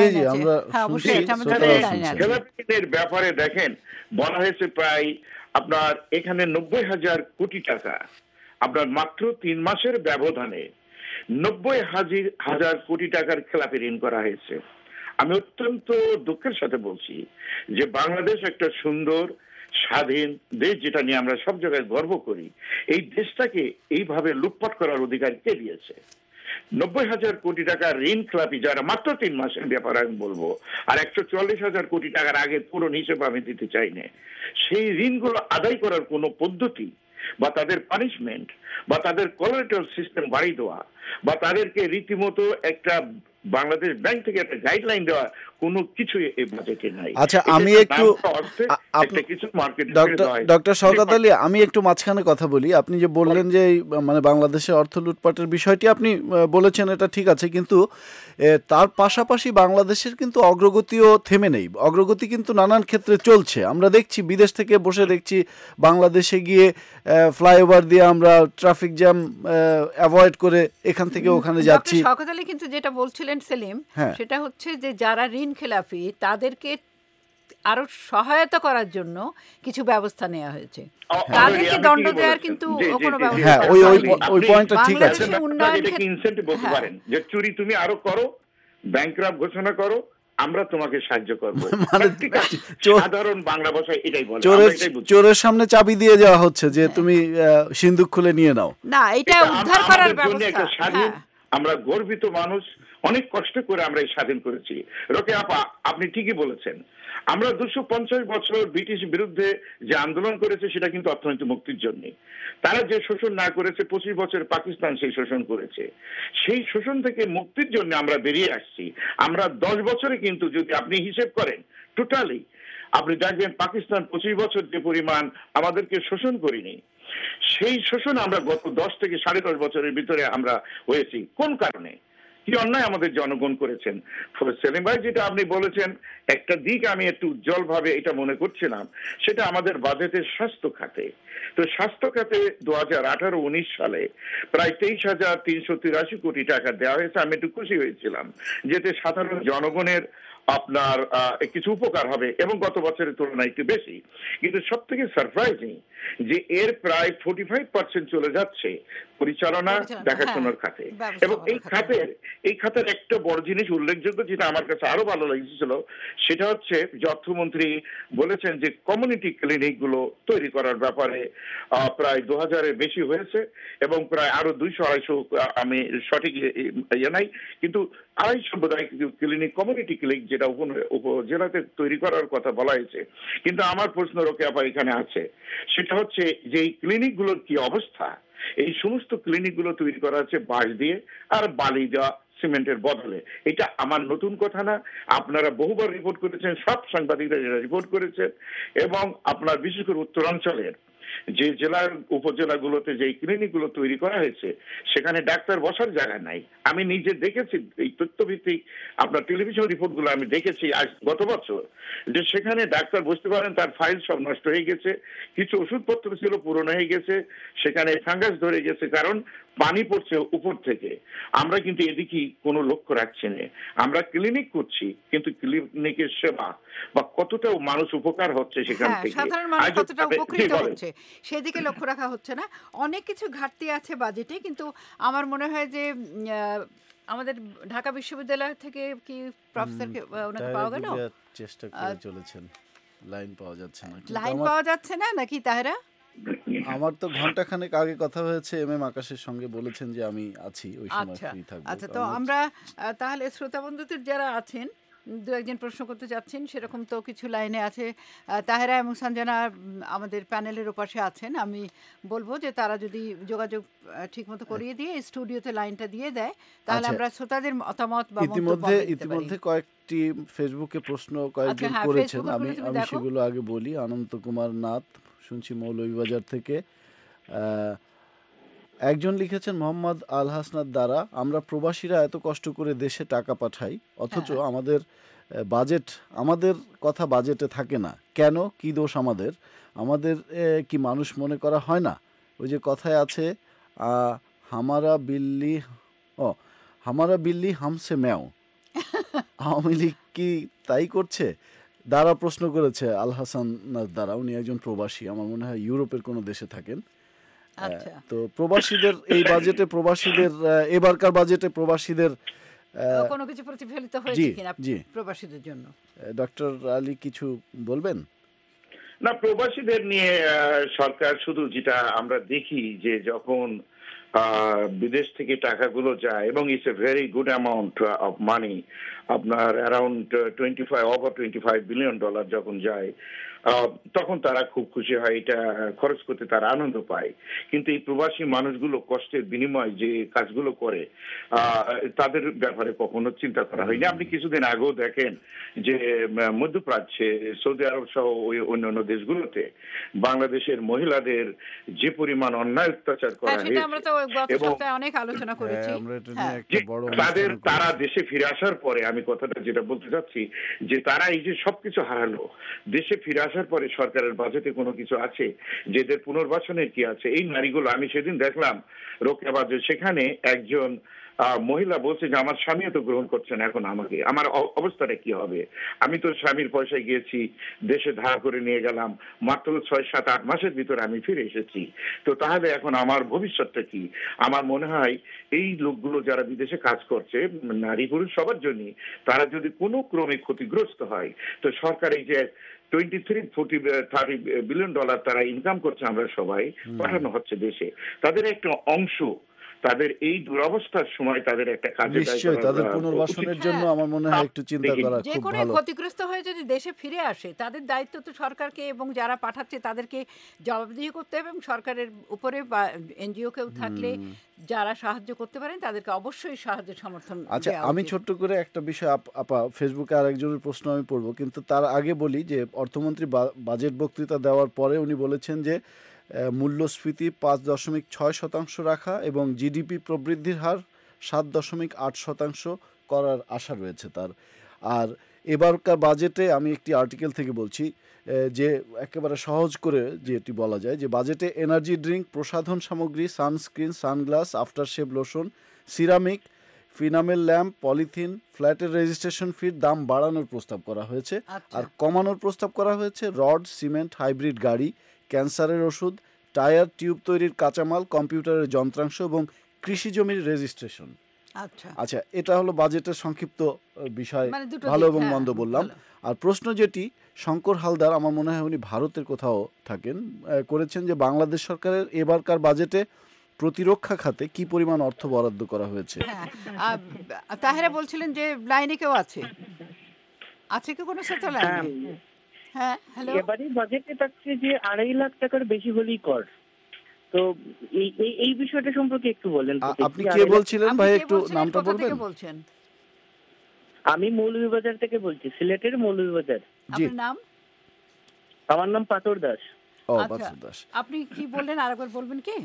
খেলাপি ঋণের ব্যাপারে দেখেন বলা হয়েছে প্রায় আপনার এখানে নব্বই হাজার কোটি টাকা আপনার মাত্র তিন মাসের ব্যবধানে নব্বই হাজার হাজার কোটি টাকার খেলাপি ঋণ করা হয়েছে। আমি অত্যন্ত দুঃখের সাথে বলছি যে বাংলাদেশ একটা সুন্দর স্বাধীন দেশ, যেটা নিয়ে আমরা সব জায়গায় গর্ব করি, এই দেশটাকে এইভাবে লুটপাট করার অধিকার কে দিয়েছে? নব্বই হাজার কোটি টাকার ঋণ খেলাপি যারা মাত্র তিন মাসের ব্যাপারে আমি বলবো, আর একশো চল্লিশ হাজার কোটি টাকার আগে পুরো হিসেব আমি দিতে চাই না, সেই ঋণগুলো আদায় করার কোনো পদ্ধতি বা তাদের পানিশমেন্ট বা তাদের কোলাটেরাল সিস্টেম বাড়িয়ে দেওয়া বা তাদেরকে রীতিমতো একটা বাংলাদেশ ব্যাংক থেকে একটা গাইডলাইন দেওয়া কোনো কিছু এই বাজেটে নাই। আচ্ছা, আমি একটু ডক্টর শওকত আলী, আমি একটু মাঝখানে কথা বলি। আপনি যে বললেন যে মানে বাংলাদেশের অর্থ লুটপাটের বিষয়টি আপনি বলেছেন, এটা ঠিক আছে, কিন্তু তার পাশাপাশি বাংলাদেশের কিন্তু অগ্রগতিও থেমে নেই। অগ্রগতি কিন্তু নানান ক্ষেত্রে চলছে। আমরা দেখছি বিদেশ থেকে বসে দেখছি বাংলাদেশে গিয়ে ফ্লাইওভার দিয়ে আমরা ট্রাফিক জ্যাম অ্যাভয়েড করে এখান থেকে ওখানে যাচ্ছি। শওকত আলী কিন্তু যেটা বলছিলেন সেলিম, সেটা হচ্ছে যে যারা ঋণ খেলাপি তাদেরকে আরো সহায়তা করার জন্য কিছু ব্যবস্থা নেওয়া হয়েছে। তাদেরকে দণ্ড দেওয়ার কিন্তু কোনো ব্যবস্থা হ্যাঁ, ওই ওই ওই পয়েন্টটা ঠিক আছে। এটাকে ইনসেন্টিভ বলতে পারেন যে চুরি তুমি আরো করো, ব্যাংকরাপ্ট ঘোষণা করো, আমরা তোমাকে সাহায্য করব। মানে সাধারণ বাংলা ভাষায় এটাই বলে। চোরের সামনে চাবি দিয়ে যাওয়া হচ্ছে যে তুমি সিন্দুক খুলে নিয়ে নাও। না, এটা উদ্ধার করার ব্যবস্থা। আমরা গর্বিত মানুষ, অনেক কষ্ট করে আমরা এই স্বাধীন করেছি। রোকে আপা, আপনি ঠিকই বলেছেন। আমরা দুশো পঞ্চাশ বছর ব্রিটিশ বিরুদ্ধে যে আন্দোলন করেছে সেটা কিন্তু অর্থনৈতিক মুক্তির জন্য। তারা যে শোষণ না করেছে, পঁচিশ বছর পাকিস্তান সেই শোষণ করেছে। সেই শোষণ থেকে মুক্তির জন্য আমরা বেরিয়ে আসছি। আমরা দশ বছরে কিন্তু যদি আপনি হিসেব করেন টোটালি, আপনি দেখবেন পাকিস্তান পঁচিশ বছর যে পরিমাণ আমাদেরকে শোষণ করিনি, সেই শোষণ আমরা গত দশ থেকে সাড়ে দশ বছরের ভিতরে আমরা হয়েছি। কোন কারণে, কি অন্যায় আমাদের জনগণ করেছেন? সেলিম ভাই, যেটা আপনি বলেছেন, একটা দিক আমি একটু উজ্জ্বল ভাবে এটা মনে করছিলাম, সেটা আমাদের বাজেটের স্বাস্থ্য খাতে। তো স্বাস্থ্য খাতে দু হাজার আঠারো উনিশ সালে প্রায় তেইশ হাজার তিনশো তিরাশি কোটি টাকা দেওয়া হয়েছে। আমি একটু খুশি হয়েছিলাম যেতে সাধারণ জনগণের আপনার কিছু উপকার হবে এবং গত বছরের তুলনায় একটু বেশি। কিন্তু সব থেকে সারপ্রাইজিং যে এর প্রায় ফোর্টি ফাইভ পার্সেন্ট চলে যাচ্ছে পরিচালনা দেখাশোনার খাতে, এবং এই খাতের এই খাতের একটা বড় জিনিস উল্লেখযোগ্য যেটা আমার কাছে আরো ভালো লেগেছিল সেটা হচ্ছে যে অর্থমন্ত্রী বলেছেন যে কমিউনিটি ক্লিনিক গুলো তৈরি করার ব্যাপারে প্রায় দু হাজারের বেশি হয়েছে এবং প্রায় আরো দুইশো আড়াইশো, আমি সঠিক ইয়ে নাই, কিন্তু আড়াইশো বোধহয় ক্লিনিক কমিউনিটি ক্লিনিক যেটা উপজেলাতে তৈরি করার কথা বলা হয়েছে। কিন্তু আমার প্রশ্ন রোকেয়া আপা এখানে আছে, সেটা হচ্ছে যে এই ক্লিনিক গুলোর কি অবস্থা। এই সমস্ত ক্লিনিক গুলো তৈরি করা হচ্ছে বাঁশ দিয়ে আর বালি দেওয়া সিমেন্টের বদলে। এটা আমার নতুন কথা না, আপনারা বহুবার রিপোর্ট করেছেন, সব সাংবাদিকরা এটা রিপোর্ট করেছেন, এবং আপনার বিশেষ করে উত্তরাঞ্চলের যে জেলার উপজেলাগুলোতে যে ক্লিনিকগুলো তৈরি করা হয়েছে সেখানে ডাক্তার বসার জায়গা নাই। আমি নিজে দেখেছি এই তথ্যভিত্তিক আপনার টেলিভিশন রিপোর্টগুলো আমি দেখেছি আজ গত বছর, যে সেখানে ডাক্তার বসতে পারেন তার ফাইল সব নষ্ট হয়ে গেছে, কিছু ওষুধপত্র ছিল পুরনো হয়ে গেছে, সেখানে ফাঙ্গাস ধরে গেছে, কারণ পানি পড়ছে উপর থেকে। আমরা কিন্তু এদিকে কোনো লক্ষ্য রাখছি না, আমরা ক্লিনিক করছি কিন্তু ক্লিনিকের সেবা বা কতটা মানুষ উপকার হচ্ছে সেখান থেকে, সাধারণ মানুষ কতটা উপকৃত হচ্ছে সেদিকে লক্ষ্য রাখা হচ্ছে না। অনেক কিছু ঘাটতি আছে বাজেটে, কিন্তু আমার মনে হয় যে আমাদের ঢাকা বিশ্ববিদ্যালয় থেকে কি প্রফেসরকে ওনাকে পাওয়া গেল, চেষ্টা করে চলেছেন, লাইন পাওয়া যাচ্ছে না। লাইন পাওয়া যাচ্ছে না নাকি তাহেরা? আমার তো ঘন্টা খানেক আগে কথা হয়েছে, এম এম আকাশের সঙ্গে বলেছেন যে আমি আছি, ওই সময় ফ্রি থাকব। আচ্ছা, তো আমরা তাহলে শ্রোতা বন্ধুদের যারা আছেন দু একজন প্রশ্ন করতে যাচ্ছেন, সেরকম তো কিছু লাইনে আছে। তাহেরা এবং সঞ্জনা আমাদের প্যানেলের ওপাশে আছেন, আমি বলবো যে তারা যদি যোগাযোগ ঠিকমতো করিয়ে দিয়ে স্টুডিওতে লাইনটা দিয়ে দেয় তাহলে আমরা শ্রোতাদের মতামত বা ইতিমধ্যে ইতিমধ্যে কয়েকটি ফেসবুকে প্রশ্ন কয়েকজন করেছেন, আমি আমি সেগুলো আগে বলি। অনন্ত কুমার নাথ শুনছি মৌলভীবাজার থেকে একজন লিখেছেন, মোহাম্মদ আল হাসনাত দ্বারা, আমরা প্রবাসীরা এত কষ্ট করে দেশে টাকা পাঠাই অথচ আমাদের বাজেট, আমাদের কথা বাজেটে থাকে না কেন? কি দোষ আমাদের? আমাদের কি মানুষ মনে করা হয় না? ওই যে কথায় আছে, হামারা বিল্লি ও হামারা বিল্লি হামসে ম্যাও, আওয়ামী লীগ কি তাই করছে? দ্বারা প্রশ্ন করেছে আল হাসান দ্বারা, উনি একজন প্রবাসী, আমার মনে হয় ইউরোপের কোনো দেশে থাকেন। তো প্রবাসীদের এই বাজেটে, প্রবাসীদের এবারকার বাজেটে প্রবাসীদের কোনো কিছু প্রতিফলিত হয়েছে কিনা প্রবাসীদের জন্য? ডক্টর আলী কিছু বলবেন? না, প্রবাসীদের নিয়ে সরকার শুধু যেটা আমরা দেখি যে যখন বিদেশ থেকে টাকাগুলো যায়, এবং it's a very good amount of money, আপনার around twenty five over twenty five billion dollar যখন যায় তখন তারা খুব খুশি হয়, এটা খরচ করতে তারা আনন্দ পায়। কিন্তু এই প্রবাসী মানুষগুলো কষ্টের বিনিময় যে কাজগুলো করে তাদের ব্যাপারে কখনো চিন্তা করা হয়নি। আপনি কিছুদিন আগেও দেখেন যে মধ্যপ্রাচ্যে, সৌদি আরব সহ ওই অন্যান্য দেশগুলোতে বাংলাদেশের মহিলাদের যে পরিমাণ অন্যায় অত্যাচার করা হয়েছে এবং তাদের তারা দেশে ফিরে আসার পরে, আমি কথাটা যেটা বলতে চাচ্ছি যে তারা এই যে সবকিছু হারালো, দেশে ফিরে আসার পরে সরকারের বাজেটে কোনো কিছু আছে যেদের পুনর্বাসনের কি আছে? এই নারীগুলো, আমি সেদিন দেখলাম রোকেয়াবাজে, সেখানে একজন মহিলা বলছে যে আমার স্বামীও তো গ্রহণ করছেন, এখন আমাকে আমার অবস্থাটা কি হবে? আমি তো স্বামীর পয়সায় গিয়েছি, দেশে ধার করে নিয়ে গেলাম, মাত্র ছয় সাত আট মাসের ভিতরে আমি ফিরে এসেছি, তো তাহলে এখন আমার ভবিষ্যৎটা কি? আমার মনে হয় এই লোকগুলো যারা বিদেশে কাজ করছে, নারী পুরুষ সবার জন্য, তারা যদি কোনো ক্রমে ক্ষতিগ্রস্ত হয়, তো সরকার এই যে twenty three forty thirty billion dollar তারা ইনকাম করছে, আমরা সবাই পাঠানো হচ্ছে দেশে, তাদের একটা অংশ তাদের এই দুরবস্থার সময় তাদের একটা কাজে নিশ্চয়ই তাদের পুনর্বাসনের জন্য আমার মনে হয় একটু চিন্তা করা খুব ভালো। যে কোনো ক্ষতিগ্রস্ত হয়ে যদি দেশে ফিরে আসে, তাদের দায়িত্ব তো সরকারকে এবং যারা পাঠাচ্ছে তাদেরকে জবাবদিহি করতে হবে, এবং সরকারের উপরে বা এনজিও কেউ থাকলে যারা সাহায্য করতে পারেন তাদেরকে অবশ্যই সাহায্য সমর্থন। আচ্ছা, আমি ছোট্ট করে একটা বিষয় আপা, ফেসবুকে আরেকজনের প্রশ্ন আমি পড়বো, কিন্তু তার আগে বলি যে অর্থমন্ত্রী বাজেট বক্তৃতা দেওয়ার পরে উনি বলেছেন যে মূল্যস্ফীতি পাঁচ দশমিক ছয় শতাংশ রাখা এবং জিডিপি প্রবৃদ্ধির হার সাত দশমিক আট শতাংশ করার আশা রয়েছে তার। আর এবারকার বাজেটে আমি একটি আর্টিকেল থেকে বলছি যে একেবারে সহজ করে যেটি বলা যায় যে বাজেটে এনার্জি ড্রিঙ্ক, প্রসাধন সামগ্রী, sunscreen, sunglass, aftershave lotion, ceramic, ফিনামেল ল্যাম্প, পলিথিন, ফ্ল্যাটের রেজিস্ট্রেশন ফির দাম বাড়ানোর প্রস্তাব করা হয়েছে। আর কমানোর প্রস্তাব করা হয়েছে রড, সিমেন্ট, হাইব্রিড গাড়ি, ক্যান্সারের ওষুধ, টায়ার, টিউব তৈরির কাঁচামাল, কম্পিউটারের যন্ত্রাংশ এবং কৃষি জমির রেজিস্ট্রেশন। আচ্ছা আচ্ছা, এটা হলো বাজেটের সংক্ষিপ্ত বিষয়, ভালো এবং মন্দ বললাম। আর প্রশ্ন যেটি শঙ্কর হালদার, আমার মনে হয় উনি ভারতের কোথাও থাকেন, করেছেন যে বাংলাদেশ সরকারের এবারকার বাজেটে প্রতিরক্ষা খাতে কি পরিমাণ অর্থ বরাদ্দ করা হয়েছে। তাহেরা বলছিলেন যে লাইনে কেউ আছে, আছে কি কোনো সাথে লাইনে? হ্যাঁ, হ্যালো। এবারে বাজেটে থাকছে যে আড়াই লাখ টাকার বেশি হলেই কর। তো এই এই বিষয়টা সম্পর্কে একটু বলেন। আপনি কে বলছিলেন ভাই, একটু নামটা বলবেন? বলছেন? আমি মৌলভীবাজার থেকে বলছি, সিলেটের মৌলভীবাজার। আপনার নাম? আমার নাম পাথর দাস। ও, পাথর দাস। আপনি কি বললেন, আরেকবার বলবেন কি?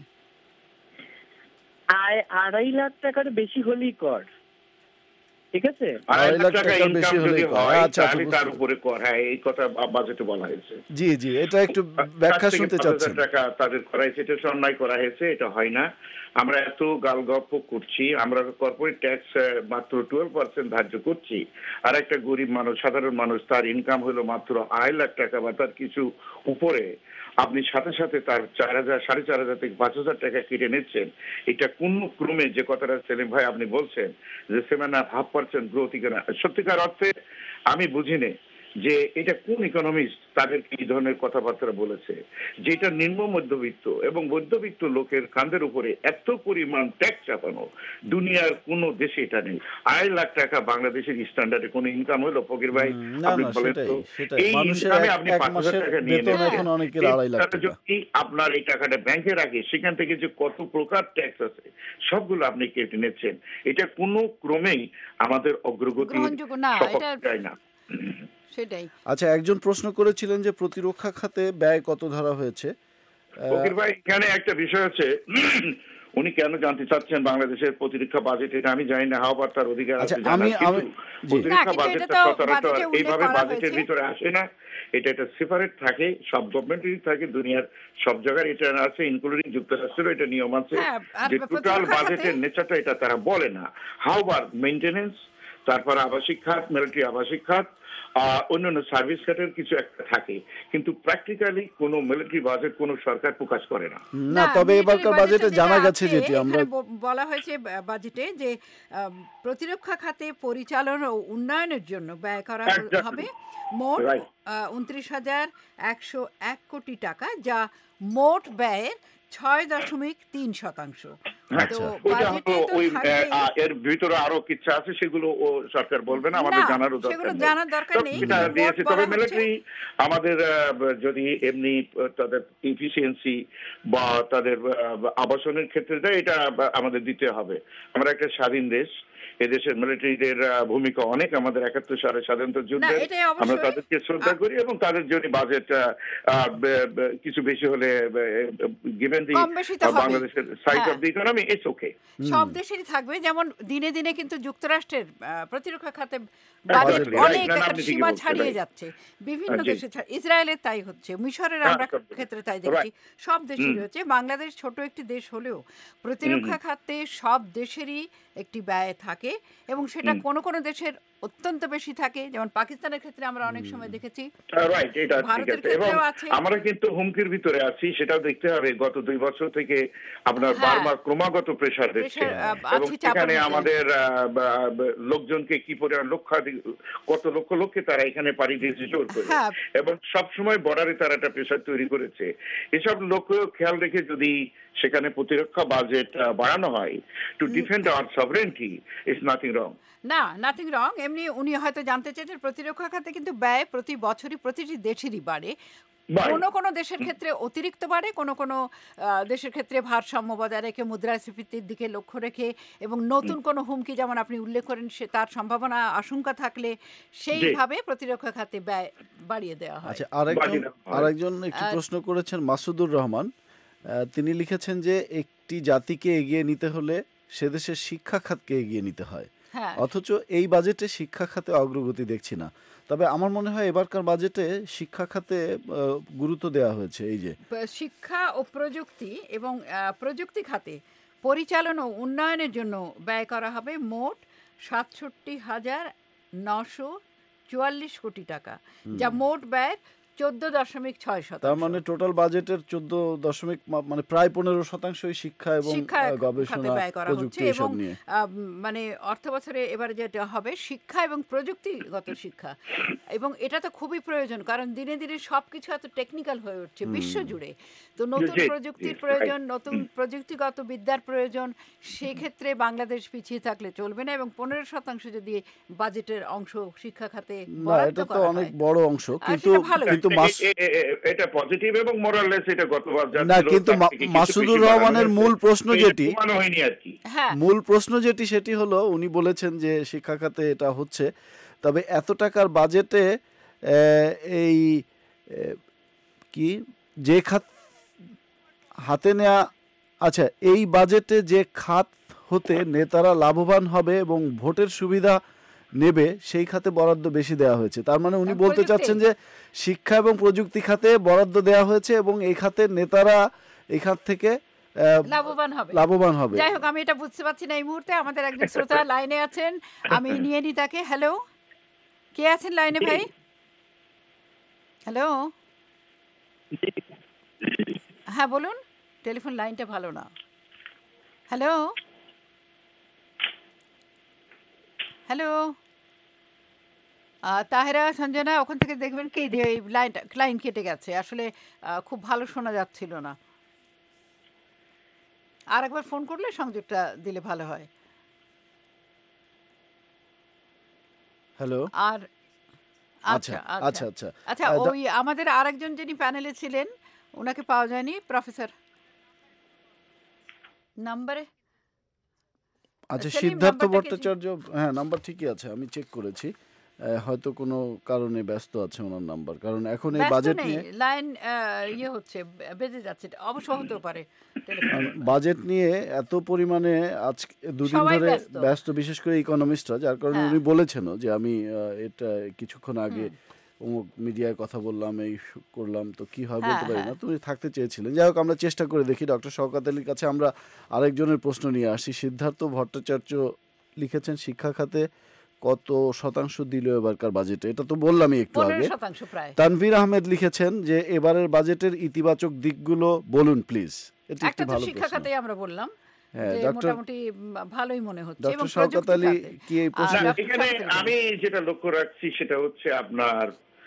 আয় আড়াই লাখ টাকার বেশি হলেই কর, ঠিক আছে? আড়াই লাখ টাকা ইনকাম যদি হয় তাহলে তার উপরে কর। হ্যাঁ, এই কথা বাজেটে বলা হয়েছে। জি জি, এটা একটু ব্যাখ্যা শুনতে চাচ্ছি। টাকা তাদের করা হয়েছে, এটা অন্যায় করা হয়েছে, এটা হয় না। আমরা এত গালগপ্প করছি, আমরা কর্পোরেট ট্যাক্স মাত্র টুয়েলভ পার্সেন্ট ধার্য করছি, আর একটা গরিব মানুষ, সাধারণ মানুষ, তার ইনকাম হলো মাত্র আড়াই লাখ টাকা বা তার কিছু উপরে, আপনি সাথে সাথে তার চার হাজার সাড়ে চার হাজার থেকে পাঁচ হাজার টাকা কেটে নিচ্ছেন। এটা কোন ক্রমে যে কথাটা সেলিম ভাই আপনি বলছেন যে সেভেন আর হাফ পার্সেন্ট গ্রোথ, সত্যিকার অর্থে আমি বুঝিনি যে এটা কোন ইকোনমিস্ট তাদেরকে এই ধরনের কথাবার্তা বলেছে, যেটা নিম্ন মধ্যবিত্ত এবং মধ্যবিত্ত লোকের কাঁধের উপরে এত পরিমাণ ট্যাক্স চাপানো দুনিয়ার কোন দেশে এটা নেই। আড়াই লাখ টাকা বাংলাদেশের স্ট্যান্ডার্ডে কোন ইনকাম হলো ফকির ভাই? আপনি বলেন তো, এই ইনকামে আপনি পাঁচ হাজার টাকা নিয়ে নেন, যদি আপনার এই টাকাটা ব্যাংকে রাখে, সেখান থেকে যে কত প্রকার ট্যাক্স আছে সবগুলো আপনি কেটে নিচ্ছেন। এটা কোনো ক্রমেই আমাদের অগ্রগতি চায় না। সেটাই। আচ্ছা, একজন প্রশ্ন করেছিলেন যে প্রতিরক্ষা খাতে ব্যয় কত ধরা হয়েছে। ফকির ভাই, এখানে একটা বিষয় আছে, উনি কেন জানতে চাচ্ছেন বাংলাদেশের প্রতিরক্ষা বাজেট, এটা আমি জানি না, হওয়ার তার অধিকার আছে জানার, কিন্তু প্রতিরক্ষা বাজেটটা সচরাচর এইভাবে বাজেটের ভিতরে আসে না। এটা একটা সেপারেট থাকে, সব গভর্নমেন্টেরই থাকে, দুনিয়ার সব জায়গায় এটা আছে, ইনক্লুডিং যুক্তরাষ্ট্রেরও এটা নিয়ম আছে যে টোটাল বাজেটের নেচারটা এটা তারা বলে না। হাউবার মেইনটেনেন্স, তারপর আবাসিক খাত, মিলিটারি আবাসিক খাত, অন্যান্য সার্ভিস খাতের কিছু একটা থাকে, কিন্তু প্র্যাকটিক্যালি কোনো মিলিটারি বাজেট কোনো সরকার প্রকাশ করে না। না, তবে এবারকার বাজেটে জানা গেছে যেটি আমরা বলা হয়েছে বাজেটে যে প্রতিরক্ষা খাতে পরিচালনা ও উন্নয়নের জন্য ব্যয় করা হবে মোট উনত্রিশ হাজার একশো এক কোটি টাকা, যা মোট ব্যয়ের ছয় দশমিক তিন শতাংশ। এর ভিতরে আরো কিছু আছে, সেগুলো ও সরকার বলবে না, আমাদের জানারও দরকার নেই। তবে মিলিটারি আমাদের যদি এমনি তাদের এফিসিয়েন্সি বা তাদের আবাসনের ক্ষেত্রে দেয়, এটা আমাদের দিতে হবে। আমরা একটা স্বাধীন দেশ, এদেশের মিলিটারিদের ভূমিকা অনেক, আমাদের একাত্তর সালে স্বাধীনতা যুদ্ধে আমরা তাদেরকে শ্রদ্ধা করি এবং তাদের জন্য বাজেট কিছু বেশি হলে গিভেন দি বাংলাদেশের size of the economy, it's okay. সব দেশেরই থাকবে, যেমন দিনে দিনে কিন্তু যুক্তরাষ্ট্রের প্রতিরক্ষা খাতে বাজেট অনেক সীমা ছাড়িয়ে যাচ্ছে, বিভিন্ন দেশে, ইসরায়েলের তাই হচ্ছে, মিশরের আমরা ক্ষেত্রে তাই দেখছি, সব দেশেরই হচ্ছে। বাংলাদেশ ছোট একটি দেশ হলেও প্রতিরক্ষা খাতে সব দেশেরই একটি ব্যয় থাকে, এবং সেটা কোনো কোনো দেশের অত্যন্ত বেশি থাকে, যেমন পাকিস্তানের ক্ষেত্রে আমরা অনেক সময় দেখেছি। রাইট, এটা ঠিক আছে। এবং আমরা কিন্তু হুমকির ভিতরে আছি, সেটাও দেখতে হবে। গত দুই বছর থেকে আপনার বারবার ক্রমাগত প্রেসার দিচ্ছে, এবং সেখানে আমাদের লোকজনকে কি পরিমাণ লক্ষ কত লক্ষ লোককে তারা এখানে পাড়ি দিয়েছে জোর করে, এবং সবসময় বর্ডারে তারা একটা প্রেসার তৈরি করেছে। এসব লক্ষ্য খেয়াল রেখে যদি সেখানে প্রতিরক্ষা বাজেট বাড়ানো হয় to defend our sovereignty, it's nothing wrong. না, নাথিং রং। এমনি উনি হয়তো জানতে চেয়েছেন প্রতিরক্ষা খাতে কিন্তু ব্যয় প্রতি বছরই প্রতিটি দেশেরই বাড়ে, কোনো কোনো দেশের ক্ষেত্রে অতিরিক্ত বাড়ে, কোনো কোনো দেশের ক্ষেত্রে ভারসাম্য বজায় রেখে মুদ্রাস্ফীতির দিকে লক্ষ্য রেখে, এবং নতুন কোনো হুমকি যেমন আপনি উল্লেখ করেন সে তার সম্ভাবনা আশঙ্কা থাকলে সেইভাবে প্রতিরক্ষা খাতে ব্যয় বাড়িয়ে দেওয়া হয়। আচ্ছা, আরেকজন আরেকজন একটি প্রশ্ন করেছেন মাসুদুর রহমান, তিনি লিখেছেন যে একটি জাতিকে এগিয়ে নিতে হলে সে দেশের শিক্ষা খাতকে এগিয়ে নিতে হয়, অথচ এই বাজেটে শিক্ষা খাতে অগ্রগতি দেখছি না। তবে আমার মনে হয় এবারকার বাজেটে শিক্ষা খাতে গুরুত্ব দেওয়া হয়েছে, এই যে শিক্ষা ও প্রযুক্তি এবং প্রযুক্তি খাতে পরিচালন ও উন্নয়নের জন্য ব্যয় করা হবে মোট সাতষট্টি হাজার নশো চুয়াল্লিশ কোটি টাকা, যা মোট ব্যয়ের চোদ্দ দশমিক ছয় শতাংশ। তার মানে টোটাল বাজেটের চোদ্দ দশমিক মানে প্রায় পনেরো শতাংশই শিক্ষা এবং গবেষণা প্রযুক্তি এসব নিয়ে। মানে অর্থ বছরে এবার যেটা হবে শিক্ষা এবং প্রযুক্তিগত শিক্ষা, এবং এটা তো খুবই প্রয়োজন, কারণ দিনে দিনে সবকিছু এত টেকনিক্যাল হয়ে উঠছে বিশ্ব জুড়ে। তো নতুন প্রযুক্তির প্রয়োজন, নতুন প্রযুক্তিগত বিদ্যার প্রয়োজন। সেক্ষেত্রে বাংলাদেশ পিছিয়ে থাকলে চলবে না, এবং পনেরো শতাংশ যদি বাজেটের অংশ শিক্ষা খাতে বরাদ্দ করা হয়, অনেক বড় অংশ, কিন্তু এটা পজিটিভ এবং মোরাললেস এটা গতবার না। কিন্তু মাসুদুর রহমানের মূল প্রশ্ন যেটি হয়নি আর কি, মূল প্রশ্ন যেটি সেটি হলো, উনি বলেছেন যে শিক্ষা খাতে এটা হচ্ছে, তবে এত টাকার বাজেটে এই কি যে খাত হাতে নেওয়া, আচ্ছা এই বাজেটে যে খাত হতে নেতারা লাভবান হবে এবং ভোটের সুবিধা নেবে সেই খাতে বরাদ্দ বেশি দেওয়া হয়েছে। তার মানে উনি বলতে চাচ্ছেন যে শিক্ষা এবং প্রযুক্তি খাতে বরাদ্দ দেওয়া হয়েছে এবং এই খাতের নেতারা এই খাত থেকে লাভবান হবে লাভবান হবে যাই হোক, আমি এটা বুঝতে পারছি না এই মুহূর্তে। আমাদের একজন শ্রোতা লাইনে আছেন, আমি নিয়ে নি তাকে। হ্যালো, কে আছেন লাইনে ভাই? হ্যালো, হ্যাঁ বলুন, টেলিফোন লাইনটা ভালো না। হ্যালো হ্যালো তাহেরা সঞ্জনা, ওখান থেকে দেখবেন কি লাইনটা লাইন কেটে গেছে, আসলে খুব ভালো শোনা যাচ্ছিল না। আর একবার ফোন করলে সংযোগটা দিলে ভালো হয়। হ্যালো, আর আচ্ছা আচ্ছা আচ্ছা আচ্ছা ওই আমাদের আরেকজন যিনি প্যানেলে ছিলেন ওনাকে পাওয়া যায়নি, প্রফেসর নাম্বারে। আচ্ছা, সিদ্ধার্থ ভট্টাচার্য, হ্যাঁ নাম্বার ঠিকই আছে, আমি চেক করেছি, হয়তো কোনো কারণে ব্যস্ত আছে ওনার নাম্বার, কারণ এখন এই বাজেট নিয়ে লাইন ইয়ে হচ্ছে, বেজে যাচ্ছে, অবশ্য হতে পারে। বাজেট নিয়ে এত পরিমাণে আজকে দুদিন ধরে ব্যস্ত, বিশেষ করে ইকোনমিস্টরা, যার কারণে উনি বলেছেনও যে আমি এটা কিছুক্ষণ আগে অমুক মিডিয়ায় কথা বললাম, এই করলাম, তো কি হয় বলতে পারি না, তুমি থাকতে চেয়েছিলেন। যাই হোক, আমরা চেষ্টা করে দেখি। ডক্টর শওকত আলীর কাছে আমরা আরেকজনের প্রশ্ন নিয়ে আসি। সিদ্ধার্থ ভট্টাচার্য লিখেছেন শিক্ষা খাতে কত শতাংশ দিল এবারকার বাজেটে, এটা তো বললামই একটু আগে। তানভীর আহমেদ লিখেছেন যে এবারের বাজেটের ইতিবাচক দিকগুলো বলুন প্লিজ। এটা একটু ভালো প্রশ্ন। শিক্ষা খাতে আমরা বললাম হ্যাঁ, ডক্টর মোটামুটি ভালোই মনে হচ্ছে। ডক্টর শওকত আলী কি এই প্রশ্ন? এখানে আমি যেটা লক্ষ্য রাখছি সেটা হচ্ছে আপনার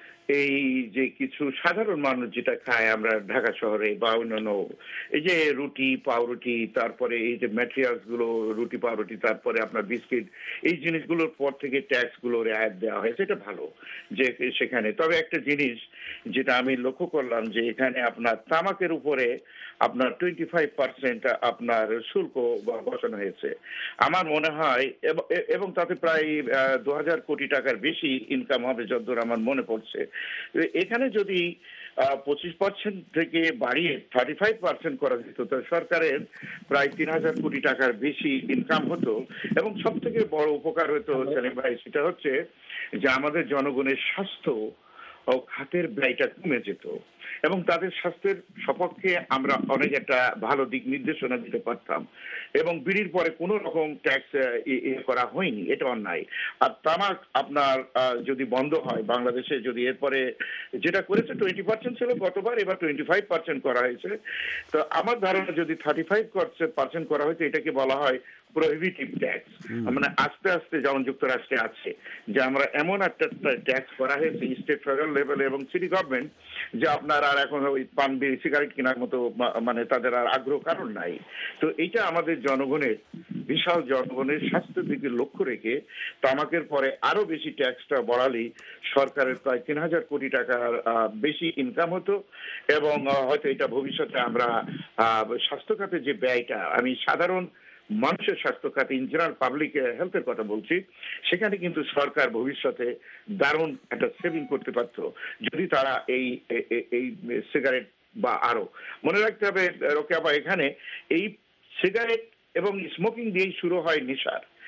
এই যে কিছু সাধারণ মানুষ যেটা খায় আমরা ঢাকা শহরে বা অন্যান্য, এই যে রুটি পাউরুটি, তারপরে এই যে ম্যাটেরিয়ালস গুলো, রুটি পাউরুটি, তারপরে আপনার বিস্কিট, এই জিনিসগুলোর পর থেকে ট্যাক্স গুলো রেয়াত দেওয়া হয়েছে, এটা ভালো যে সেখানে। তবে একটা জিনিস যেটা আমি লক্ষ্য করলাম যে এখানে আপনার তামাকের উপরে আপনার টোয়েন্টি ফাইভ পার্সেন্ট আপনার শুল্ক বসানো হয়েছে। আমার মনে হয় এবং তাতে প্রায় দু হাজার কোটি টাকার বেশি ইনকাম হবে যতদূর আমার মনে পড়ছে। এখানে যদি পঁচিশ পার্সেন্ট থেকে বাড়িয়ে থার্টি ফাইভ পার্সেন্ট করা যেত, তো সরকারের প্রায় তিন হাজার কোটি টাকার বেশি ইনকাম হতো, এবং সব থেকে বড় উপকার হতো সেলিম ভাই, সেটা হচ্ছে যে আমাদের জনগণের স্বাস্থ্য ও খাতের ব্যয়টা কমে যেত, এবং তাদের স্বাস্থ্যের সপক্ষে আমরা অনেক একটা ভালো দিক নির্দেশনা দিতে পারতাম, এবং বিড়ির পরে কোনো রকম ট্যাক্স করা হয়নি, এটা অন্যায়। আর তামাক আপনার যদি বন্ধ হয় বাংলাদেশে, যদি এরপরে যেটা করেছে টোয়েন্টি পার্সেন্ট ছিল গতবার, এবার টোয়েন্টি ফাইভ পার্সেন্ট করা হয়েছে, তো আমার ধারণা যদি থার্টি ফাইভ পার্সেন্ট করা হয়েছে এটাকে বলা হয় প্রহিবিটিভ ট্যাক্স। মানে আস্তে আস্তে যেমন যুক্তরাষ্ট্রে আছে যে আমরা এমন একটা ট্যাক্স করা হয়েছে স্টেট ফেডারেল লেভেলে এবং সিটি গভর্নমেন্ট, যে আপনার আর এখন ওই পান বিড়ি সিগারেট কেনার মতো মানে তাদের আর আগ্রহ কারণ নাই। তো এইটা আমাদের জনগণের বিশাল জনগণের স্বাস্থ্যের দিকে লক্ষ্য রেখে তামাকের পরে আরো বেশি ট্যাক্সটা বাড়ালেই সরকারের প্রায় তিন হাজার কোটি টাকার বেশি ইনকাম হতো, এবং হয়তো এটা ভবিষ্যতে আমরা স্বাস্থ্য খাতে যে ব্যয়টা, আমি সাধারণ মানুষের স্বাস্থ্য খাতে ইন জেনারেল পাবলিক হেলথের কথা বলছি, সেখানে কিন্তু সরকার ভবিষ্যতে দারুণ একটা সেভিং করতে পারত যদি তারা এই এই সিগারেট বা আরো মনে রাখতে হবে রোকেয়া, এখানে এই সিগারেট এবং স্মোকিং দিয়েই শুরু হয় নেশার,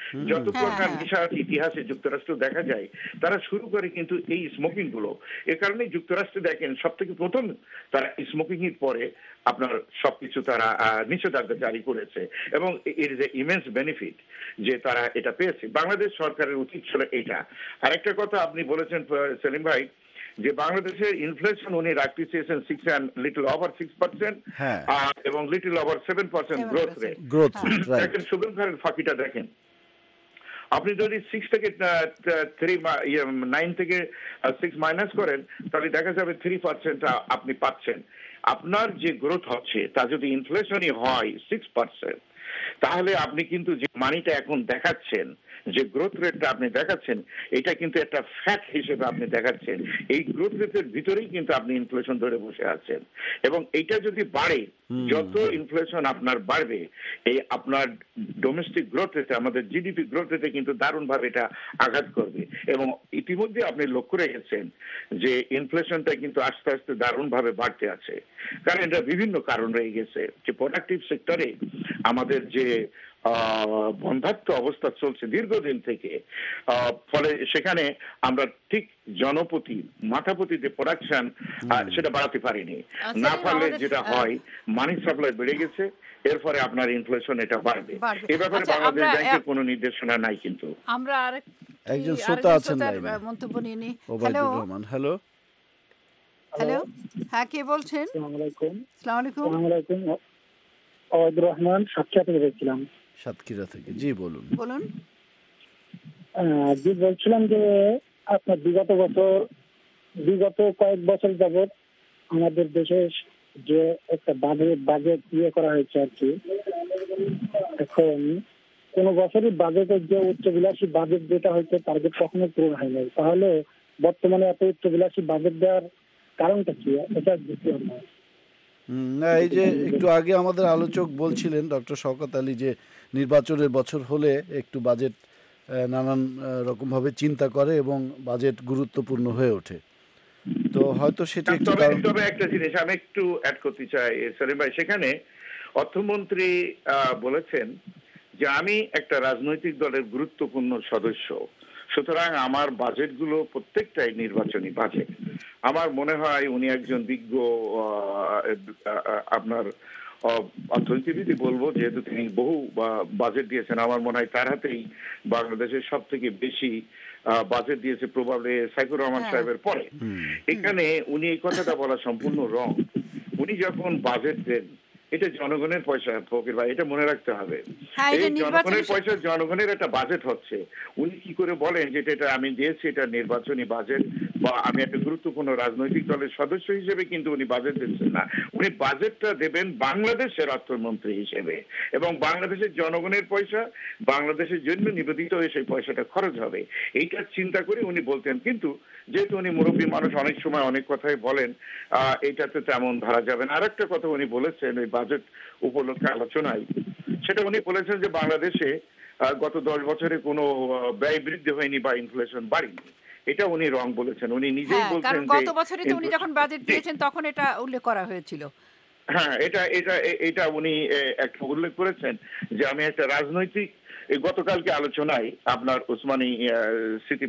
যত প্রকার নেশার ইতিহাসে যুক্তরাষ্ট্র দেখা যায়, তারা শুরু করে কিন্তু এই স্মোকিং গুলো। এ কারণে যুক্তরাষ্ট্রে দেখেন সব থেকে প্রথম তারা স্মোকিং এর পরে আপনার সবকিছু তারা নিষেধাজ্ঞা জারি করেছে, এবং এর যে ইমেন্স বেনিফিট যে তারা এটা পেয়েছে। বাংলাদেশ সরকারের উচিত ছিল এটা। আরেকটা কথা আপনি বলেছেন সেলিম ভাই, যে বাংলাদেশের ইনফ্লেশন উনি রাখতে চেয়েছেন six and little over six percent এবং little over seven percent growth rate. দেখেন সুবেন ভাইয়ের ফাঁকিটা দেখেন, আপনি যদি সিক্স থেকে থ্রি নাইন থেকে সিক্স মাইনাস করেন তাহলে দেখা যাবে থ্রি পার্সেন্ট আপনি পাচ্ছেন। আপনার যে গ্রোথ হচ্ছে তা যদি ইনফ্লেশনই হয় সিক্স পার্সেন্ট, তাহলে আপনি কিন্তু যে মানিটা এখন দেখাচ্ছেন, যে গ্রোথ রেটটা আপনি দেখাচ্ছেন, এটা কিন্তু একটা ফ্যাক্ট হিসেবে আপনি দেখাচ্ছেন। এই গ্রোথ রেটের ভিতরেই কিন্তু আপনি ইনফ্লেশন ধরে বসে আছেন, এবং এটা যদি বাড়ে, যত ইনফ্লেশন আপনার বাড়বে, এই আপনার ডোমেস্টিক গ্রোথ রেটে, আমাদের জিডিপি গ্রোথ রেটে কিন্তু দারুণ ভাবে এটা আঘাত করবে। এবং ইতিমধ্যে আপনি লক্ষ্য রেখেছেন যে ইনফ্লেশনটা কিন্তু আস্তে আস্তে দারুণ ভাবে বাড়তে আছে, কারণ এটা বিভিন্ন কারণ রয়ে গেছে। যে প্রোডাক্টিভ সেক্টরে আমাদের যে বন্ধাত্ম অবস্থা চলছে দীর্ঘদিন থেকে, ফলে সেখানে আমরা ঠিক জনপ্রতি মাথাপ্রতি যে প্রোডাকশন সেটা বাড়াতে পারিনি। না পারলে যেটা হয়, মানি সাপ্লাই বেড়ে গেছে, এর ফলে আপনার ইনফ্লেশন এটা বাড়বে। এ ব্যাপারে বাংলাদেশ ব্যাংকের কোনো নির্দেশনা নাই। কিন্তু আমরা আরেক একজন শ্রোতা আছেন মন্তব্য নিয়ে নি। ওবায়দুর রহমান, হ্যালো হ্যালো, হ্যাঁ কে বলছেন? আসসালামু আলাইকুম। আসসালামু আলাইকুম। আসসালামু আলাইকুম। ওবায়দুর রহমান, সাতক্ষীরা থেকে বলছিলাম। সাতক্ষীরা থেকে, জি বলুন। বলুন। জি বলছিলাম যে আপনার বিগত বছর বিগত কয়েক বছর যাবৎ আমাদের দেশে যে একটা বাজেট বাজেট ইয়ে করা হয়েছে আর কি, এখন কোন বছরই বাজেটের যে উচ্চবিলাসী বাজেট যেটা হয়েছে টার্গেট কখনো পূরণ হয় নাই। তাহলে বর্তমানে এত উচ্চবিলাসী বাজেট দেওয়ার কারণটা কি? এটা দ্বিতীয় না। না, এই যে একটু আগে আমাদের আলোচক বলছিলেন ডক্টর শওকত আলী যে নির্বাচনের বছর হলে একটু বাজেট নানান রকমভাবে চিন্তা করে এবং বাজেট গুরুত্বপূর্ণ হয়ে ওঠে, তো হয়তো সেটা একটু। তবে একটা জিনিস আমি একটু অ্যাড করতে চাই সেলিম ভাই, সেখানে অর্থমন্ত্রী বলেছেন যে আমি একটা রাজনৈতিক দলের গুরুত্বপূর্ণ সদস্য, সুতরাং আমার বাজেটগুলো প্রত্যেকটাই নির্বাচনী বাজেট। আমার মনে হয় উনি একজন বিজ্ঞ আপনার অর্থনীতিবিদ বলবো, যেহেতু তিনি বহু বাজেট দিয়েছেন। আমার মনে হয় তার হাতেই বাংলাদেশের সব থেকে বেশি বাজেট দিয়েছে প্রবাবলি সাইফুর রহমান সাহেবের পরে। এখানে উনি এই কথাটা বলা সম্পূর্ণ রং। উনি যখন বাজেট দেন, এটা জনগণের পয়সা ফকির ভাই, এটা মনে রাখতে হবে। এই জনগণের পয়সা, জনগণের একটা বাজেট হচ্ছে। উনি কি করে বলেন যে এটা আমি দিয়েছি, এটা নির্বাচনী বাজেট, বা আমি একটা গুরুত্বপূর্ণ রাজনৈতিক দলের সদস্য হিসেবে কিন্তু উনি বাজেট দিচ্ছেন না। উনি বাজেটটা দেবেন বাংলাদেশের অর্থমন্ত্রী হিসেবে, এবং বাংলাদেশের জনগণের পয়সা বাংলাদেশের জন্য নিবেদিত হয়ে সেই পয়সাটা খরচ হবে, এইটা চিন্তা করে উনি বলতেন। কিন্তু যেহেতু উনি মুরব্বী মানুষ, অনেক সময় অনেক কথাই বলেন, আহ এইটাতে তেমন ধরা যাবে না। আর একটা কথা উনি বলেছেন ওই বাজেট উপলক্ষে আলোচনায়, সেটা উনি বলেছেন যে বাংলাদেশে গত দশ বছরে কোনো ব্যয় বৃদ্ধি হয়নি বা ইনফ্লেশন বাড়েনি। এটা উনি রং বলেছেন। উনি নিজেই বলছেন যে গত বছরে তো উনি যখন বাজেট দিয়েছেন তখন এটা উল্লেখ করা হয়েছিল। হ্যাঁ, এটা এটা এটা উনি একটা উল্লেখ করেছেন যে আমি একটা রাজনৈতিক, গতকালকে আলোচনায় আপনার ওসমানী স্মৃতি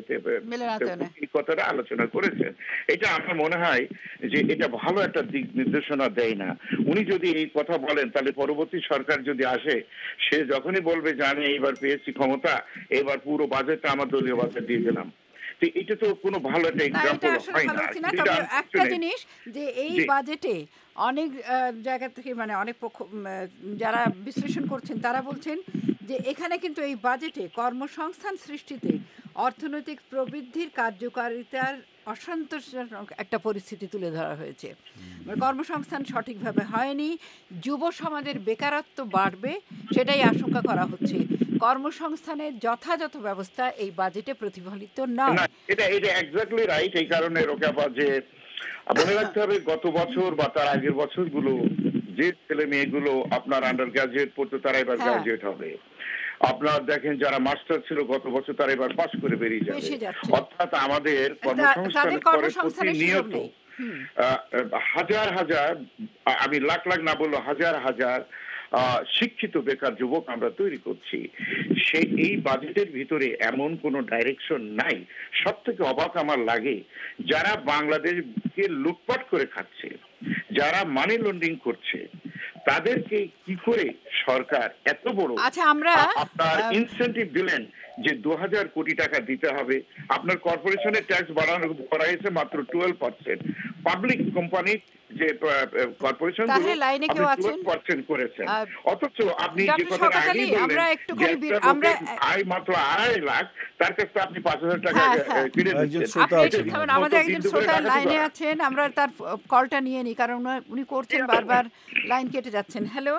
কথাটা আলোচনা করেছেন। এটা আমার মনে হয় যে এটা ভালো একটা দিক নির্দেশনা দেয় না। উনি যদি এই কথা বলেন, তাহলে পরবর্তী সরকার যদি আসে, সে যখনই বলবে যে আমি এইবার পেয়েছি ক্ষমতা, এবার পুরো বাজেটটা আমার দলীয় বাজেট দিয়ে দিলাম, এটা তো কোনো ভালো একটা এক্সাম্পল হয় না। একটা জিনিস যে এই বাজেটে অনেক জায়গা থেকে মানে অনেক পক্ষ যারা বিশ্লেষণ করছেন তারা বলছেন যে এখানে কিন্তু এই বাজেটে কর্মসংস্থান সৃষ্টিতে অর্থনৈতিক প্রবৃদ্ধির কার্যকারিতার অসন্তোষজনক একটা পরিস্থিতি তুলে ধরা হয়েছে। কর্মসংস্থান সঠিকভাবে হয়নি, যুব সমাজের বেকারত্ব বাড়বে সেটাই আশঙ্কা করা হচ্ছে। কর্মসংস্থানের যথাযথ ব্যবস্থা এই বাজেটে প্রতিফলিত নয়। এটা এটা এক্স্যাক্টলি রাইট। এই কারণে রোকেয়াপা যে মনে রাখতে হবে, গত বছর বা তার আগের বছরগুলো যে ছেলে মেয়েগুলো আপনার আন্ডার গ্রাজুয়েট পড়তো তারা এবার গ্রাজুয়েট হবে। আপনার দেখেন যারা মাস্টার ছিল গত বছর তারা এবার পাস করে বেরিয়ে যাবে। অর্থাৎ আমাদের কর্মসংস্থানের প্রতিনিয়ত হাজার হাজার, আমি লাখ লাখ না বললো হাজার হাজার শিক্ষিত বেকার যুবক আমরা তৈরি করছি। সেই এই বাজেটের ভিতরে এমন কোন ডাইরেকশন নাই। সব থেকে অবাক আমার লাগে যারা বাংলাদেশকে লুটপাট করে খাচ্ছে, যারা মানি লন্ডারিং করছে, তাদেরকে কি করে সরকার এত বড় আচ্ছা আমরা আপনার ইনসেন্টিভ দিলেন যে দু হাজার কোটি টাকা দিতে হবে। আপনার কর্পোরেশনের ট্যাক্স বাড়ানো করা হয়েছে মাত্র টুয়েলভ পার্সেন্ট, পাবলিক কোম্পানি যে কর্পোরেশন পার্সেন্ট করেছেন, অথচ আপনি যে কথা আগেই বললেন আমরা আয় মাত্র আড়াই লাখ, তার কাছে আপনি পাঁচ হাজার টাকা কিনে দিচ্ছেন। আমাদের একজন শ্রোতা লাইনে আছেন, আমরা তার কলটা নিয়ে নিই কারণ উনি করছেন বারবার লাইন কেটে যাচ্ছেন। হ্যালো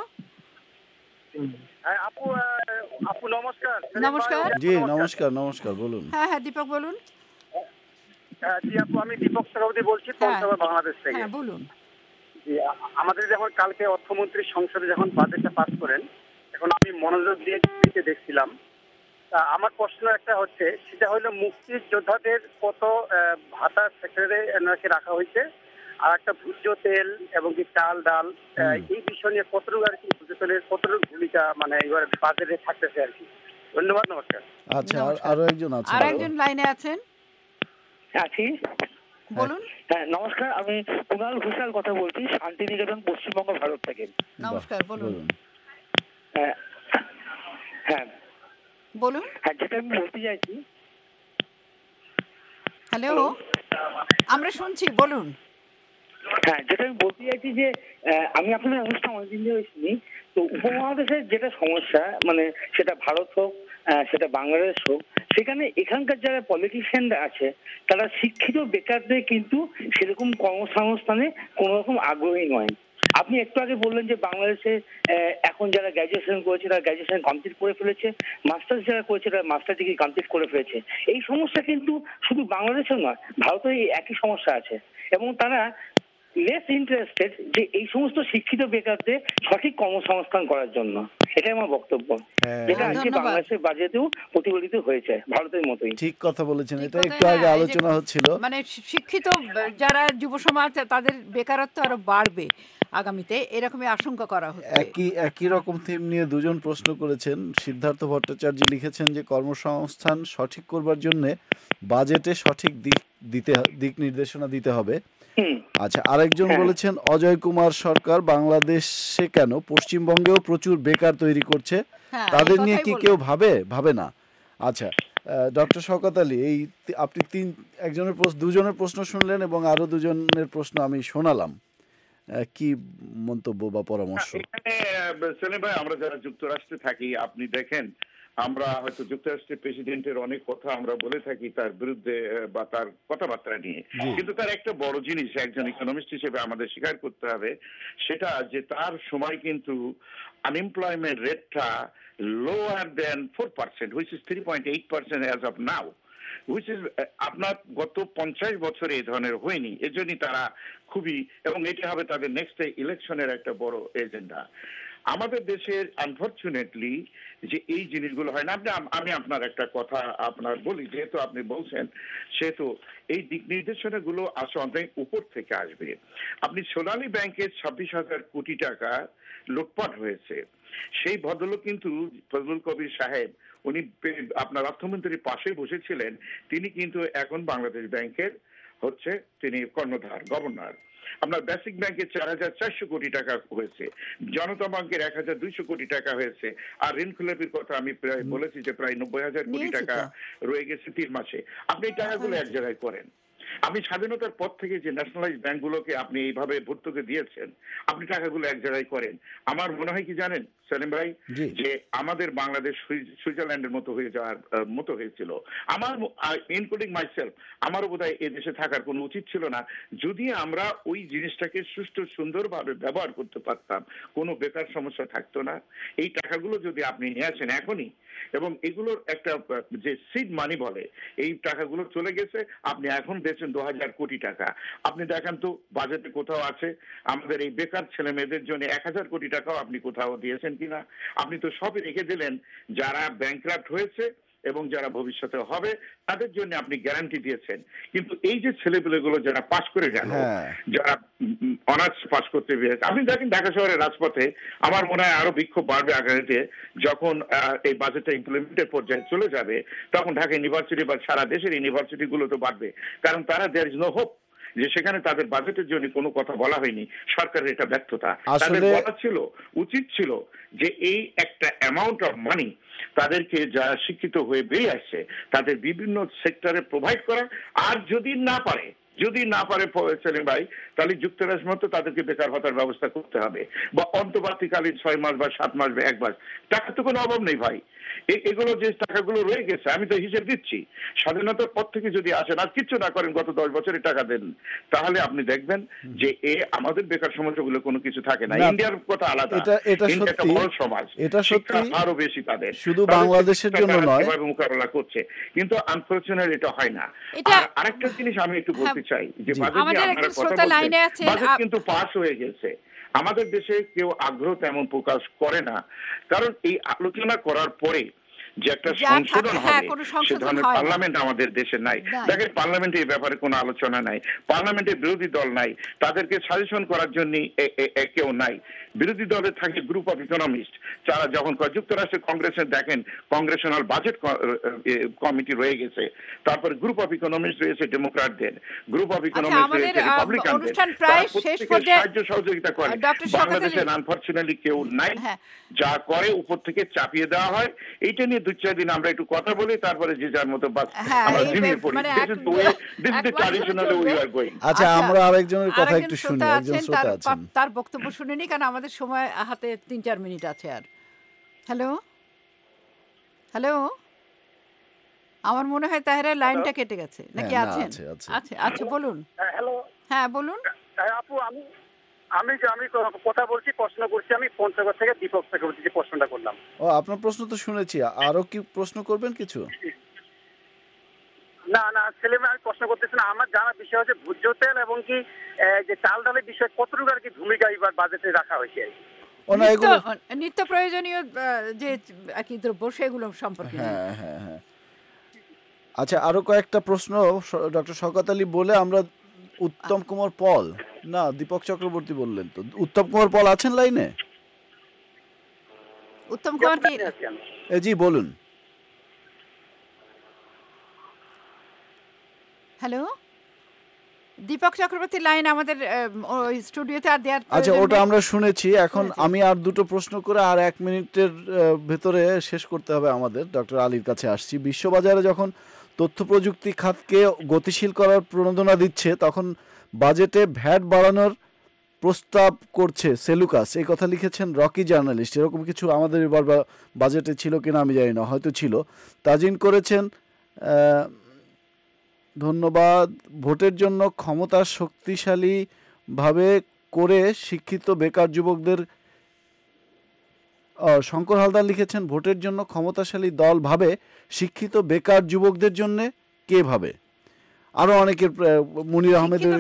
আপু, আপু নমস্কার। নমস্কার। জি নমস্কার। নমস্কার, বলুন। হ্যাঁ হ্যাঁ দীপক বলুন। জি আপু, আমি দীপক চক্রবর্তী বলছি পঞ্চগড় বাংলাদেশ থেকে। হ্যাঁ বলুন। জি, আমাদের যখন কালকে অর্থমন্ত্রী সংসদে যখন বাজেটটা পাস করেন, এখন আমি মনোযোগ দিয়ে দিতে দেখছিলাম। তা আমার প্রশ্ন একটা হচ্ছে, সেটা হলো মুক্তিযোদ্ধাদের কত ভাতা সেক্টরে এনাকে রাখা হয়েছে, আর একটা ভোজ্য তেল এবং কি চাল ডাল এই বিষয় নিয়ে কতটুকু আর কি ভোজ্য তেলের কতটুকু ভূমিকা মানে এবার বাজারে থাকতেছে আর কি। ধন্যবাদ, নমস্কার। আচ্ছা, আরো একজন আছেন। আর একজন লাইনে আছেন, আছি বলুন। হ্যাঁ নমস্কার, আমি কুণাল ঘোষাল কথা বলছি, শান্তিনিকেতন, পশ্চিমবঙ্গ, ভারত থেকে। নমস্কার, বলুন। হ্যাঁ হ্যাঁ বলুন। হ্যাঁ যেটা আমি বলতে চাইছি। হ্যালো, আমরা শুনছি, বলুন। হ্যাঁ যেটা আমি বলতে চাইছি যে আমি আপনাদের অনুষ্ঠান অনেকদিন ধরে শুনি, তো উপমহাদেশের যেটা সমস্যা মানে সেটা ভারত হোক সেটা বাংলাদেশ হোক, সেখানে এখানকার যারা পলিটিশিয়ানরা আছে তারা শিক্ষিত বেকারদের কিন্তু সেরকম কর্মসংস্থানে কোনো রকম আগ্রহী নয়। আপনি একটু আগে বললেন যে বাংলাদেশে এখন যারা গ্র্যাজুয়েশন করেছে তারা গ্র্যাজুয়েশন কমপ্লিট করে ফেলেছে, মাস্টার্স যারা করেছে তারা মাস্টার ডিগ্রি কমপ্লিট করে ফেলেছে। এই সমস্যা কিন্তু শুধু বাংলাদেশেও নয়, ভারতের এই একই সমস্যা আছে এবং তারা লেস ইন্টারেস্টেড যে এই সমস্ত শিক্ষিত বেকারদের সঠিক কর্মসংস্থান করার জন্য। এটাই আমার বক্তব্য, যেটা আজকে বাংলাদেশের বাজেটেও প্রতিফলিত হয়েছে ভারতের মতোই। ঠিক কথা বলেছেন, এটা একটু আগে আলোচনা হচ্ছিল। মানে শিক্ষিত যারা যুব সমাজ তাদের বেকারত্ব আরো বাড়বে আগামীতে, এরকমই আশঙ্কা করা হচ্ছে। একই একই রকম থিম নিয়ে দুজন প্রশ্ন করেছেন। সিদ্ধার্থ ভট্টাচার্য লিখেছেন যে কর্মসংস্থান সঠিক করবার জন্য বাজেটে সঠিক দিক দিতে দিক নির্দেশনা দিতে হবে। আচ্ছা, আরেকজন বলেছেন অজয় কুমার সরকার বাংলাদেশে কেন পশ্চিমবঙ্গেও প্রচুর বেকার তৈরি করছে, তাদের নিয়ে কি কেউ ভাবে ভাবে না? আচ্ছা ডক্টর শওকত আলী, এই আপনি তিন একজনের প্রশ্ন দুজনের প্রশ্ন শুনলেন এবং আরো দুজনের প্রশ্ন আমি শোনালাম, কি মন্তব্য বা পরামর্শ? সেলিম ভাই, আমরা যারা যুক্তরাষ্ট্রে থাকি, আপনি দেখেন আমরা হয়তো যুক্তরাষ্ট্রের প্রেসিডেন্টের অনেক কথা আমরা বলে থাকি তার বিরুদ্ধে বা তার কথাবার্তা নিয়ে, কিন্তু তার একটা বড় জিনিস একজন ইকোনমিস্ট হিসেবে আমাদের স্বীকার করতে হবে, সেটা যে তার সময় কিন্তু আনএমপ্লয়মেন্ট রেটটা lower then four percent which is three point eight percent as of now, which is আপনার গত পঞ্চাশ বছরে এই ধরনের হয়নি। এজন্যই তারা খুবই, এবং এটা হবে তাদের নেক্সট ইলেকশনের একটা বড় এজেন্ডা। আমাদের দেশের আনফরচুনেটলি যে এই জিনিসগুলো হয় না। আপনি আমি আপনার একটা কথা আপনার বলি, যেহেতু আপনি বলছেন সেহেতু এই দিক নির্দেশনাগুলো আসলে অনেক উপর থেকে আসবে। আপনি সোনালী ব্যাংকের ছাব্বিশ হাজার কোটি টাকা লুটপাট হয়েছে, সেই ভদ্রলোক কিন্তু ফজলুল কবির সাহেব, উনি আপনার অর্থমন্ত্রীর পাশে বসেছিলেন, তিনি কিন্তু এখন বাংলাদেশ ব্যাংকের হচ্ছে তিনি কর্ণধার, গভর্নর। আপনার বেসিক ব্যাংকের চার হাজার চারশো কোটি টাকা হয়েছে, জনতা ব্যাংকের এক হাজার দুইশো কোটি টাকা হয়েছে, আর ঋণ খেলাপির কথা আমি প্রায় বলেছি যে প্রায় নব্বই হাজার কোটি টাকা রয়ে গেছে তিন মাসে। আপনি এই টাকাগুলো এক জায়গায় করেন। আপনি স্বাধীনতার পর থেকে যে ন্যাশনালাইজ ব্যাংকগুলোকে আপনি এইভাবে ভর্তুকি দিয়েছেন, আপনি টাকাগুলো এক জায়গায় করেন। আমার মনে হয় কি জানেন সেলিম ভাই, যে আমাদের বাংলাদেশ সুইজারল্যান্ডের মতো হয়ে যাওয়ার মতো হয়েছিল। আমার ইনক্লুডিং মাইসেলফ, আমারও বোধহয় এই দেশে থাকার কোনো উচিত ছিল না যদি আমরা ওই জিনিসটাকে সুষ্ঠু সুন্দরভাবে ব্যবহার করতে পারতাম, কোনো বেকার সমস্যা থাকতো না। এই টাকাগুলো যদি আপনি নিয়ে আসেন এখনই, এবং এগুলোর একটা যে সিড মানি বলে, এই টাকাগুলো চলে গেছে, আপনি এখন দিয়েছেন দু হাজার কোটি টাকা। আপনি দেখেন তো বাজেটে কোথাও আছে আমাদের এই বেকার ছেলে মেয়েদের জন্য এক হাজার কোটি টাকাও আপনি কোথাও দিয়েছেন কিনা? আপনি তো সবই রেখে দিলেন যারা ব্যাংকরাপ্ট হয়েছে এবং যারা ভবিষ্যতে হবে তাদের জন্য আপনি গ্যারান্টি দিয়েছেন, কিন্তু এই যে ছেলেপেলেগুলো যারা পাশ করে গেল, যারা অনার্স পাশ করতে পেরেছে, আপনি দেখেন ঢাকা শহরের রাজপথে আমার মনে হয় আরো বিক্ষোভ বাড়বে আগামীতে, যখন এই বাজেটটা ইমপ্লিমেন্টের পর্যায়ে চলে যাবে তখন ঢাকা ইউনিভার্সিটি বা সারা দেশের ইউনিভার্সিটি গুলো তো বাড়বে, কারণ তারা দেয়ার ইজ নো হোপ যে সেখানে তাদের বাজেটের জন্য কোনো কথা বলা হয়নি, সরকারের এটা ব্যর্থতা। তাদের বলা ছিল, উচিত ছিল যে এই একটা অ্যামাউন্ট অফ মানি তাদেরকে যারা শিক্ষিত হয়ে বেরিয়ে আসছে তাদের বিভিন্ন সেক্টরে প্রোভাইড করা, আর যদি না পারে যদি না পারে সেলিম ভাই, তাহলে যুক্তরাষ্ট্র মতো তাদেরকে বেকার ভাতার ব্যবস্থা করতে হবে, বা অন্তর্বর্তীকালীন ছয় মাস বা সাত মাস বা এক মাস। টাকা তো কোনো অভাব নেই ভাই, এগুলো যে টাকাগুলো রয়ে গেছে আমি তো হিসেব দিচ্ছি, স্বাধীনতার পর থেকে যদি আসেন আর কিচ্ছু না করেন গত দশ বছরের টাকা দেন, তাহলে আপনি দেখবেন যে এ আমাদের বেকার সমস্যাগুলো কোনো কিছু থাকে না। ইন্ডিয়ার কথা আলাদা, ইন্ডিয়া একটা বড় সমাজ, এটা সত্যি আরো বেশি তাদের, শুধু বাংলাদেশের জন্য নয়, মোকাবেলা করছে, কিন্তু আনফরচুনেটলি এটা হয় না। আরেকটা জিনিস আমি একটু বলতে চাই যে বাজেট নিয়ে আপনারা কথা বলছেন, বাজেট কিন্তু পাস হয়ে গেছে। আমাদের দেশে কেউ আগ্রহ তেমন প্রকাশ করে না, কারণ এই আলোচনা করার পরে যে একটা সংশোধন হবে সে ধরনের পার্লামেন্ট আমাদের দেশে নাই। দেখেন পার্লামেন্টে এই ব্যাপারে কোনো আলোচনা নাই, পার্লামেন্টে বিরোধী দল নাই, তাদেরকে সাজেশন করার জন্য কেউ নাই। বিরোধী দলে থাকে গ্রুপ অফ ইকোনমিস্ট, যারা যখন যুক্তরাষ্ট্রের কংগ্রেসে দেখেন কংগ্রেশনাল বাজেট কমিটি রয়ে গেছে, তারপরে গ্রুপ অফ ইকোনমিস্ট রয়েছে ডেমোক্রাটদের, গ্রুপ অফ ইকোনমিস্ট রয়েছে রিপাবলিকানদের, সাহায্য সহযোগিতা করে। বাংলাদেশে আনফরচুনেটলি কেউ নাই, যা করে উপর থেকে চাপিয়ে দেওয়া হয়। এইটা নিয়ে দু চার দিন আমরা একটু কথা বলি, তারপরে যে যার মতো বাস আমরা ঝিমিয়ে পড়ি। আচ্ছা, আমরা আরেকজনের কথা একটু শুনি, একজন শ্রোতা আছেন, তার বক্তব্য শুনে নি, কারণ আমাদের সময় হাতে তিন চার মিনিট আছে আর। হ্যালো হ্যালো আমার মনে হয় তাহেরা লাইনটা কেটে গেছে নাকি? আছেন? আচ্ছা আচ্ছা বলুন। হ্যালো, হ্যাঁ বলুন। আপু আমি আমি আমি কথা বলছি, প্রশ্ন করছি, আমি পঞ্চগড় থেকে দীপক চক্রবর্তী যে প্রশ্নটা করলাম। ও, আপনার প্রশ্ন তো শুনেছি, আরো কি প্রশ্ন করবেন কিছু? না না ছেলে আমি প্রশ্ন করতেছি না, আমার জানার বিষয় হচ্ছে ভোজ্য তেল এবং কি যে চাল ডালের বিষয়ে কতটুকু আর কি ভূমিকা এবার বাজেটে রাখা হয়েছে, নিত্য প্রয়োজনীয় যে কি দ্রব্য সেগুলো সম্পর্কে। হ্যাঁ হ্যাঁ হ্যাঁ আচ্ছা, আরো কয়েকটা প্রশ্ন ডক্টর শওকত আলী বলে আমরা উত্তম কুমার পল না দীপক চক্রবর্তী বললেন তো, উত্তম কুমার পল আছেন লাইনে? উত্তম কুমার কি? জি বলুন। হ্যালো, দীপক চক্রবর্তী লাইন আমাদের স্টুডিওতে আর দেয়ার। আচ্ছা, ওটা আমরা শুনেছি। এখন আমি আর দুটো প্রশ্ন করে আর এক মিনিটের ভেতরে শেষ করতে হবে আমাদের, ডক্টর আলীর কাছে আসছি। বিশ্ববাজারে যখন তথ্য প্রযুক্তি খাতকে গতিশীল করার প্রণোদনা দিচ্ছে, তখন বাজেটে ভ্যাট বাড়ানোর প্রস্তাব করছে সেলুকাস, এই কথা লিখেছেন রকি জার্নালিস্ট। এরকম কিছু আমাদের এবার বাজেটে ছিল কিনা আমি জানি না, হয়তো ছিল। তাজিন করেছেন ধন্যবাদ। ভোটের জন্য ক্ষমতা শক্তিশালীভাবে করে শিক্ষিত বেকার যুবকদের, শঙ্কর হালদার লিখেছেন ভোটের জন্য ক্ষমতাশালী দল ভাবে, শিক্ষিত বেকার যুবকদের জন্য কে ভাবে? আরো অনেকের, মুনির আহমেদের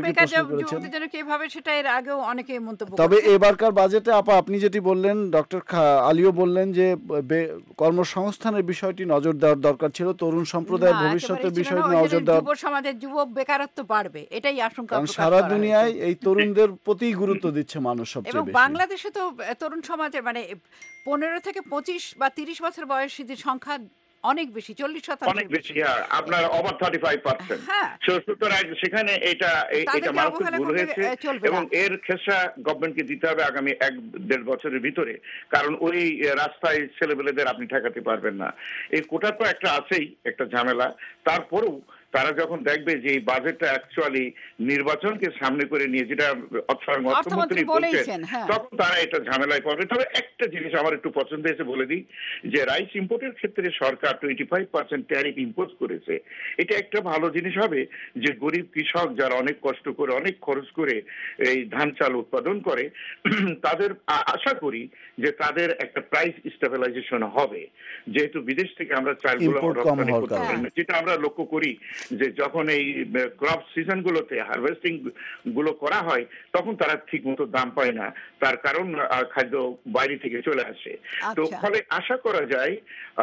তবে এবারকার বাজেটে আপা আপনি যেটি বললেন, ডক্টর আলীও বললেন যে কর্মসংস্থানের বিষয়টি নজর দেওয়ার দরকার ছিল, তরুণ সম্প্রদায়ের ভবিষ্যতের বিষয়টি নজর দেওয়া, যুব সমাজের যুবক বেকারত্ব বাড়বে এটাই আশঙ্কা। কারণ সারা দুনিয়ায় এই তরুণদের প্রতি গুরুত্ব দিচ্ছে মানুষ সবচেয়ে বেশি। বাংলাদেশে তো তরুণ সমাজের মানে পনেরো থেকে পঁচিশ বা তিরিশ বছর বয়সীদের সংখ্যা অনেক বেশি, চল্লিশ শতাংশ অনেক বেশি, আপনার ওভার থার্টি ফাইভ পার্সেন্ট। সুতরাং সেখানে এটা এটা মারাত্মক ভুল হয়েছে এবং এর খেসা গভর্নমেন্টকে দিতে হবে আগামী এক দেড় বছরের ভিতরে, কারণ ওই রাস্তায় ছেলেবেলেদের আপনি ঠেকাতে পারবেন না। এই কোটা তো একটা আছেই, একটা ঝামেলা। তারপরেও তারা যখন দেখবে যে এই বাজেটটা অ্যাকচুয়ালি নির্বাচনকে সামনে করে নিয়ে, যেটা অর্থমন্ত্রী বলছেন, তখন তারা এটা ঝামেলায় পড়বে। তবে একটা জিনিস আমার একটু পছন্দ হয়েছে বলে দিই, যে রাইস ইম্পোর্টের ক্ষেত্রে সরকার twenty five percent tariff impose করেছে। এটা একটা ভালো জিনিস হবে যে গরিব কৃষক যারা অনেক কষ্ট করে অনেক খরচ করে এই ধান চাল উৎপাদন করে, তাদের আশা করি যে তাদের একটা প্রাইস স্টেবিলাইজেশন হবে, যেহেতু বিদেশ থেকে আমরা চালগুলো রপ্তানি করতে পারি না, যেটা আমরা লক্ষ্য করি যে যখন এই ক্রপ সিজন গুলোতে হারভেস্টিং গুলো করা হয় তখন তারা ঠিক মতো দাম পায় না, তার কারণ খাদ্য বাইরে থেকে চলে আসে। তো ফলে আশা করা যায়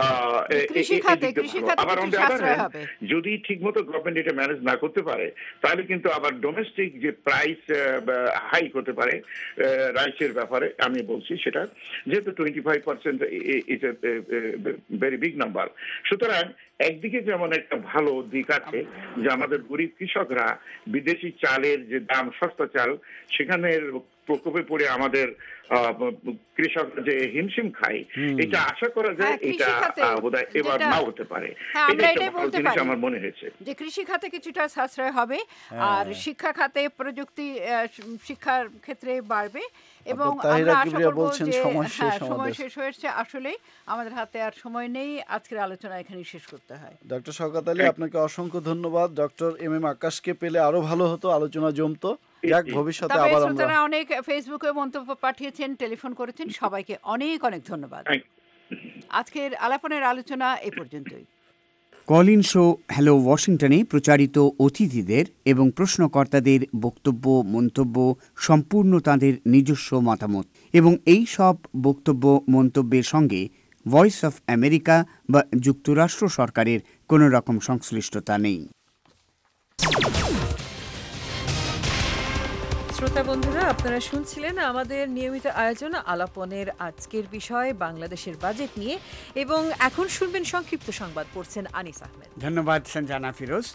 আবার যদি ঠিক মতো গভর্নমেন্ট এটা ম্যানেজ না করতে পারে তাহলে কিন্তু আবার ডোমেস্টিক যে প্রাইস হাই করতে পারে রাইসের ব্যাপারে আমি বলছি, সেটা যেহেতু twenty five percent is a very big number. সুতরাং একদিকে যেমন একটা ভালো দিক আছে যে আমাদের গরিব কৃষকরা বিদেশি চালের যে দাম, সস্তা চাল, সেখানে প্রকোপে পড়ে আমাদের কৃষক যে হিমশিম খায়, এটা আশা করা যায় এটা বোধহয় এবার না হতে পারে। আমার মনে হয়েছে যে কৃষি খাতে কিছুটা সাশ্রয় হবে, আর শিক্ষা খাতে প্রযুক্তি শিক্ষার ক্ষেত্রে বাড়বে, এবং আমরা আশা করব যে সময় শেষ হয়েছে। আসলে আমাদের হাতে আর সময় নেই, আজকের আলোচনা এখানে শেষ করতে হয়। ডক্টর শওকত আলী, আপনাকে অসংখ্য ধন্যবাদ। ডক্টর এম এম আকাশকে পেলে আরো ভালো হতো, আলোচনা জমতো। যাক, ভবিষ্যতে আবার আমরা অনেক ফেসবুকে মন্তব্য পাঠিয়েছেন, টেলিফোন করেছেন, সবাইকে অনেক অনেক ধন্যবাদ। আজকের আলাপনের আলোচনা এ পর্যন্তই। কলিন শো হ্যালো ওয়াশিংটনে প্রচারিত অতিথিদের এবং প্রশ্নকর্তাদের বক্তব্য মন্তব্য সম্পূর্ণ তাদের নিজস্ব মতামত, এবং এই সব বক্তব্য মন্তব্যের সঙ্গে ভয়েস অফ আমেরিকা বা যুক্তরাষ্ট্র সরকারের কোনো রকম সংশ্লিষ্টতা নেই। শ্রোতা বন্ধুরা, আপনারা শুনছিলেন আমাদের নিয়মিত আয়োজন আলাপনের আজকের বিষয় বাংলাদেশের বাজেট নিয়ে, এবং এখন শুনবেন সংক্ষিপ্ত সংবাদ, পড়ছেন আনিস আহমেদ। ধন্যবাদ সঞ্জানা ফিরোজ।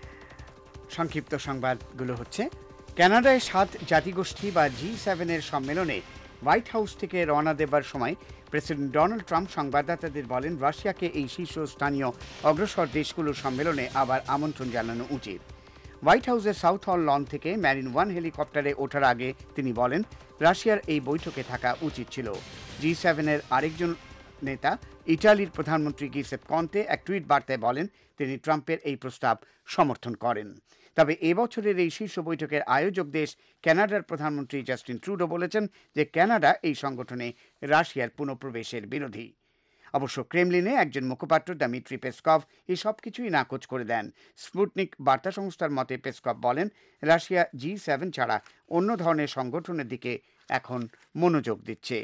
সংক্ষিপ্ত সংবাদগুলো হচ্ছে, কানাডায় সাত জাতিগোষ্ঠী বা জি সেভেনের সম্মেলনে হোয়াইট হাউস থেকে রওনা দেবার সময় প্রেসিডেন্ট ডোনাল্ড ট্রাম্প সংবাদদাতাদের বলেন, রাশিয়াকে এই শীর্ষস্থানীয় অগ্রসর দেশগুলোর সম্মেলনে আবার আমন্ত্রণ জানানো উচিত। হোয়াইট হাউসের সাউথ হল লন থেকে ম্যারিন ওয়ান হেলিকপ্টারে ওঠার আগে তিনি বলেন, রাশিয়ার এই বৈঠকে থাকা উচিত ছিল। জি সেভেনের আরেকজন নেতা ইটালির প্রধানমন্ত্রী গিউসেপ কন্তে এক টুইট বার্তায় বলেন তিনি ট্রাম্পের এই প্রস্তাব সমর্থন করেন। তবে এবছরের এই শীর্ষ বৈঠকের আয়োজক দেশ কানাডার প্রধানমন্ত্রী জাস্টিন ট্রুডো বলেছেন যে কানাডা এই সংগঠনে রাশিয়ার পুনঃপ্রবেশের বিরোধী। অবশ্য ক্রেমলিনে একজন মুখপাত্র দিমিত্রি পেসকভ এই সব কিছুই নাকচ করে দেন। স্পুটনিক বার্তা সংস্থার মতে পেসকভ বলেন, রাশিয়া জি সেভেন ছাড়া অন্য ধরনের সংগঠনের দিকে এখন মনোযোগ দিচ্ছে।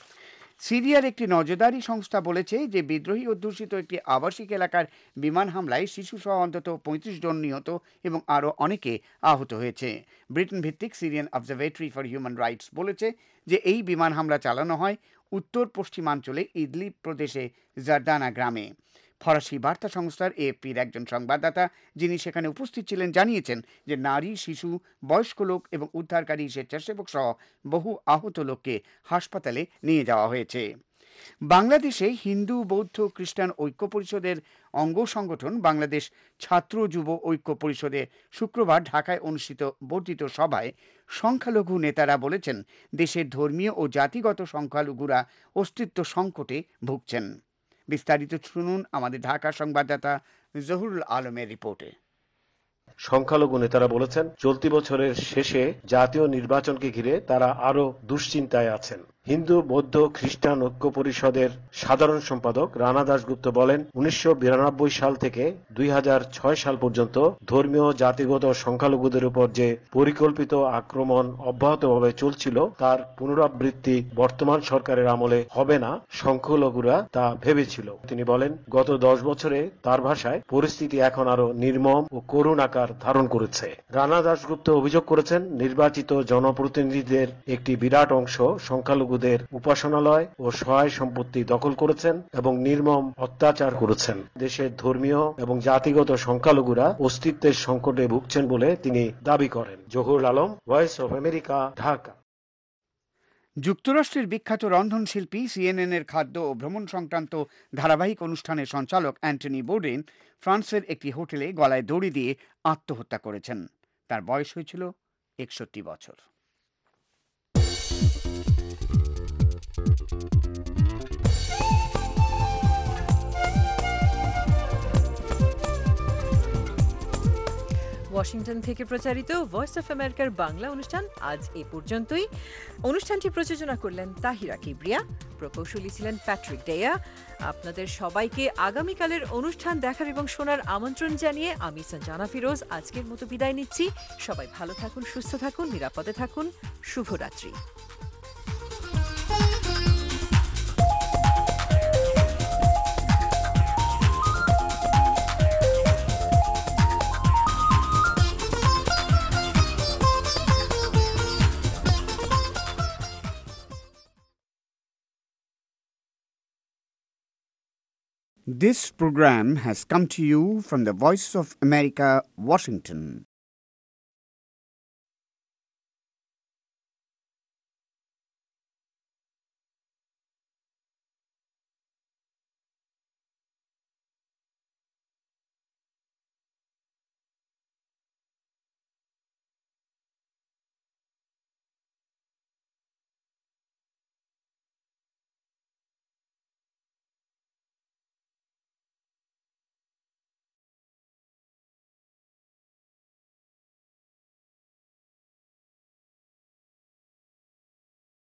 সিরিয়ার একটি নজরদারি সংস্থা বলেছে যে বিদ্রোহী অধ্যুষিত একটি আবাসিক এলাকার বিমান হামলায় শিশুসহ অন্তত পঁয়ত্রিশ জন নিহত এবং আরও অনেকে আহত হয়েছে। ব্রিটেন ভিত্তিক Syrian observatory for human Rights বলেছে যে এই বিমান হামলা চালানো হয় উত্তর পশ্চিমাঞ্চলে ইদলিব প্রদেশে জারদানা গ্রামে। ফরাসি বার্তা সংস্থার এএফপির একজন সংবাদদাতা যিনি সেখানে উপস্থিত ছিলেন জানিয়েছেন যে নারী, শিশু, বয়স্ক লোক এবং উদ্ধারকারী স্বেচ্ছাসেবক সহ বহু আহত লোককে হাসপাতালে নিয়ে যাওয়া হয়েছে। বাংলাদেশে হিন্দু, বৌদ্ধ, খ্রিস্টান ঐক্য পরিষদের অঙ্গ সংগঠন বাংলাদেশ ছাত্র যুব ঐক্য পরিষদে শুক্রবার ঢাকায় অনুষ্ঠিত বর্ধিত সভায় সংখ্যালঘু নেতারা বলেছেন দেশের ধর্মীয় ও জাতিগত সংখ্যালঘুরা অস্তিত্ব সংকটে ভুগছেন। বিস্তারিত শুনুন আমাদের ঢাকা সংবাদদাতা জহুরুল আলমের রিপোর্টে। সংখ্যালঘু নেতারা বলেছেন চলতি বছরের শেষে জাতীয় নির্বাচনকে ঘিরে তারা আরো দুশ্চিন্তায় আছেন। হিন্দু, বৌদ্ধ, খ্রিস্টান ঐক্য পরিষদের সাধারণ সম্পাদক রানা দাশগুপ্ত বলেন, উনিশশো বিরানব্বই সাল থেকে দুই হাজার ছয় সাল পর্যন্ত ধর্মীয় জাতিগত সংখ্যালঘুদের উপর যে পরিকল্পিত আক্রমণ অব্যাহতভাবে চলছিল তার পুনরাবৃত্তি বর্তমান সরকারের আমলে হবে না সংখ্যালঘুরা তা ভেবেছিল। তিনি বলেন, গত দশ বছরে তার ভাষায় পরিস্থিতি এখন আরো নির্মম ও করুণ আকার ধারণ করেছে। রানা দাশগুপ্ত অভিযোগ করেছেন নির্বাচিত জনপ্রতিনিধিদের একটি বিরাট অংশ সংখ্যালঘু উপাসনালয় ও সহায় সম্পত্তি দখল করেছেন এবং নির্মম অত্যাচার করেছেন। দেশের ধর্মীয় এবং জাতিগত সংখ্যালঘুরা অস্তিত্বের সংকটে ভুগছেন বলে তিনি দাবি করেন। Zahurul Alam, voice of America, Dhaka. যুক্তরাষ্ট্রের বিখ্যাত রন্ধনশিল্পী সিএনএন এর খাদ্য ও ভ্রমণ সংক্রান্ত ধারাবাহিক অনুষ্ঠানের সঞ্চালক অ্যান্টনি বোর্ডেন ফ্রান্সের একটি হোটেলে গলায় দড়ি দিয়ে আত্মহত্যা করেছেন। তার বয়স হয়েছিল একষট্টি বছর। ওয়াশিংটন থেকে প্রচারিত ভয়েস অফ আমেরিকার বাংলা অনুষ্ঠান আজ এ পর্যন্তই। অনুষ্ঠানটি প্রযোজনা করলেন তাহিরা কিবরিয়া, প্রকৌশলী ছিলেন প্যাট্রিক ডেয়া। আপনাদের সবাইকে আগামীকালের অনুষ্ঠান দেখার এবং শোনার আমন্ত্রণ জানিয়ে আমি সঞ্জানা ফিরোজ আজকের মতো বিদায় নিচ্ছি। সবাই ভালো থাকুন, সুস্থ থাকুন, নিরাপদে থাকুন। শুভরাত্রি। This program has come to you from the Voice of America, Washington.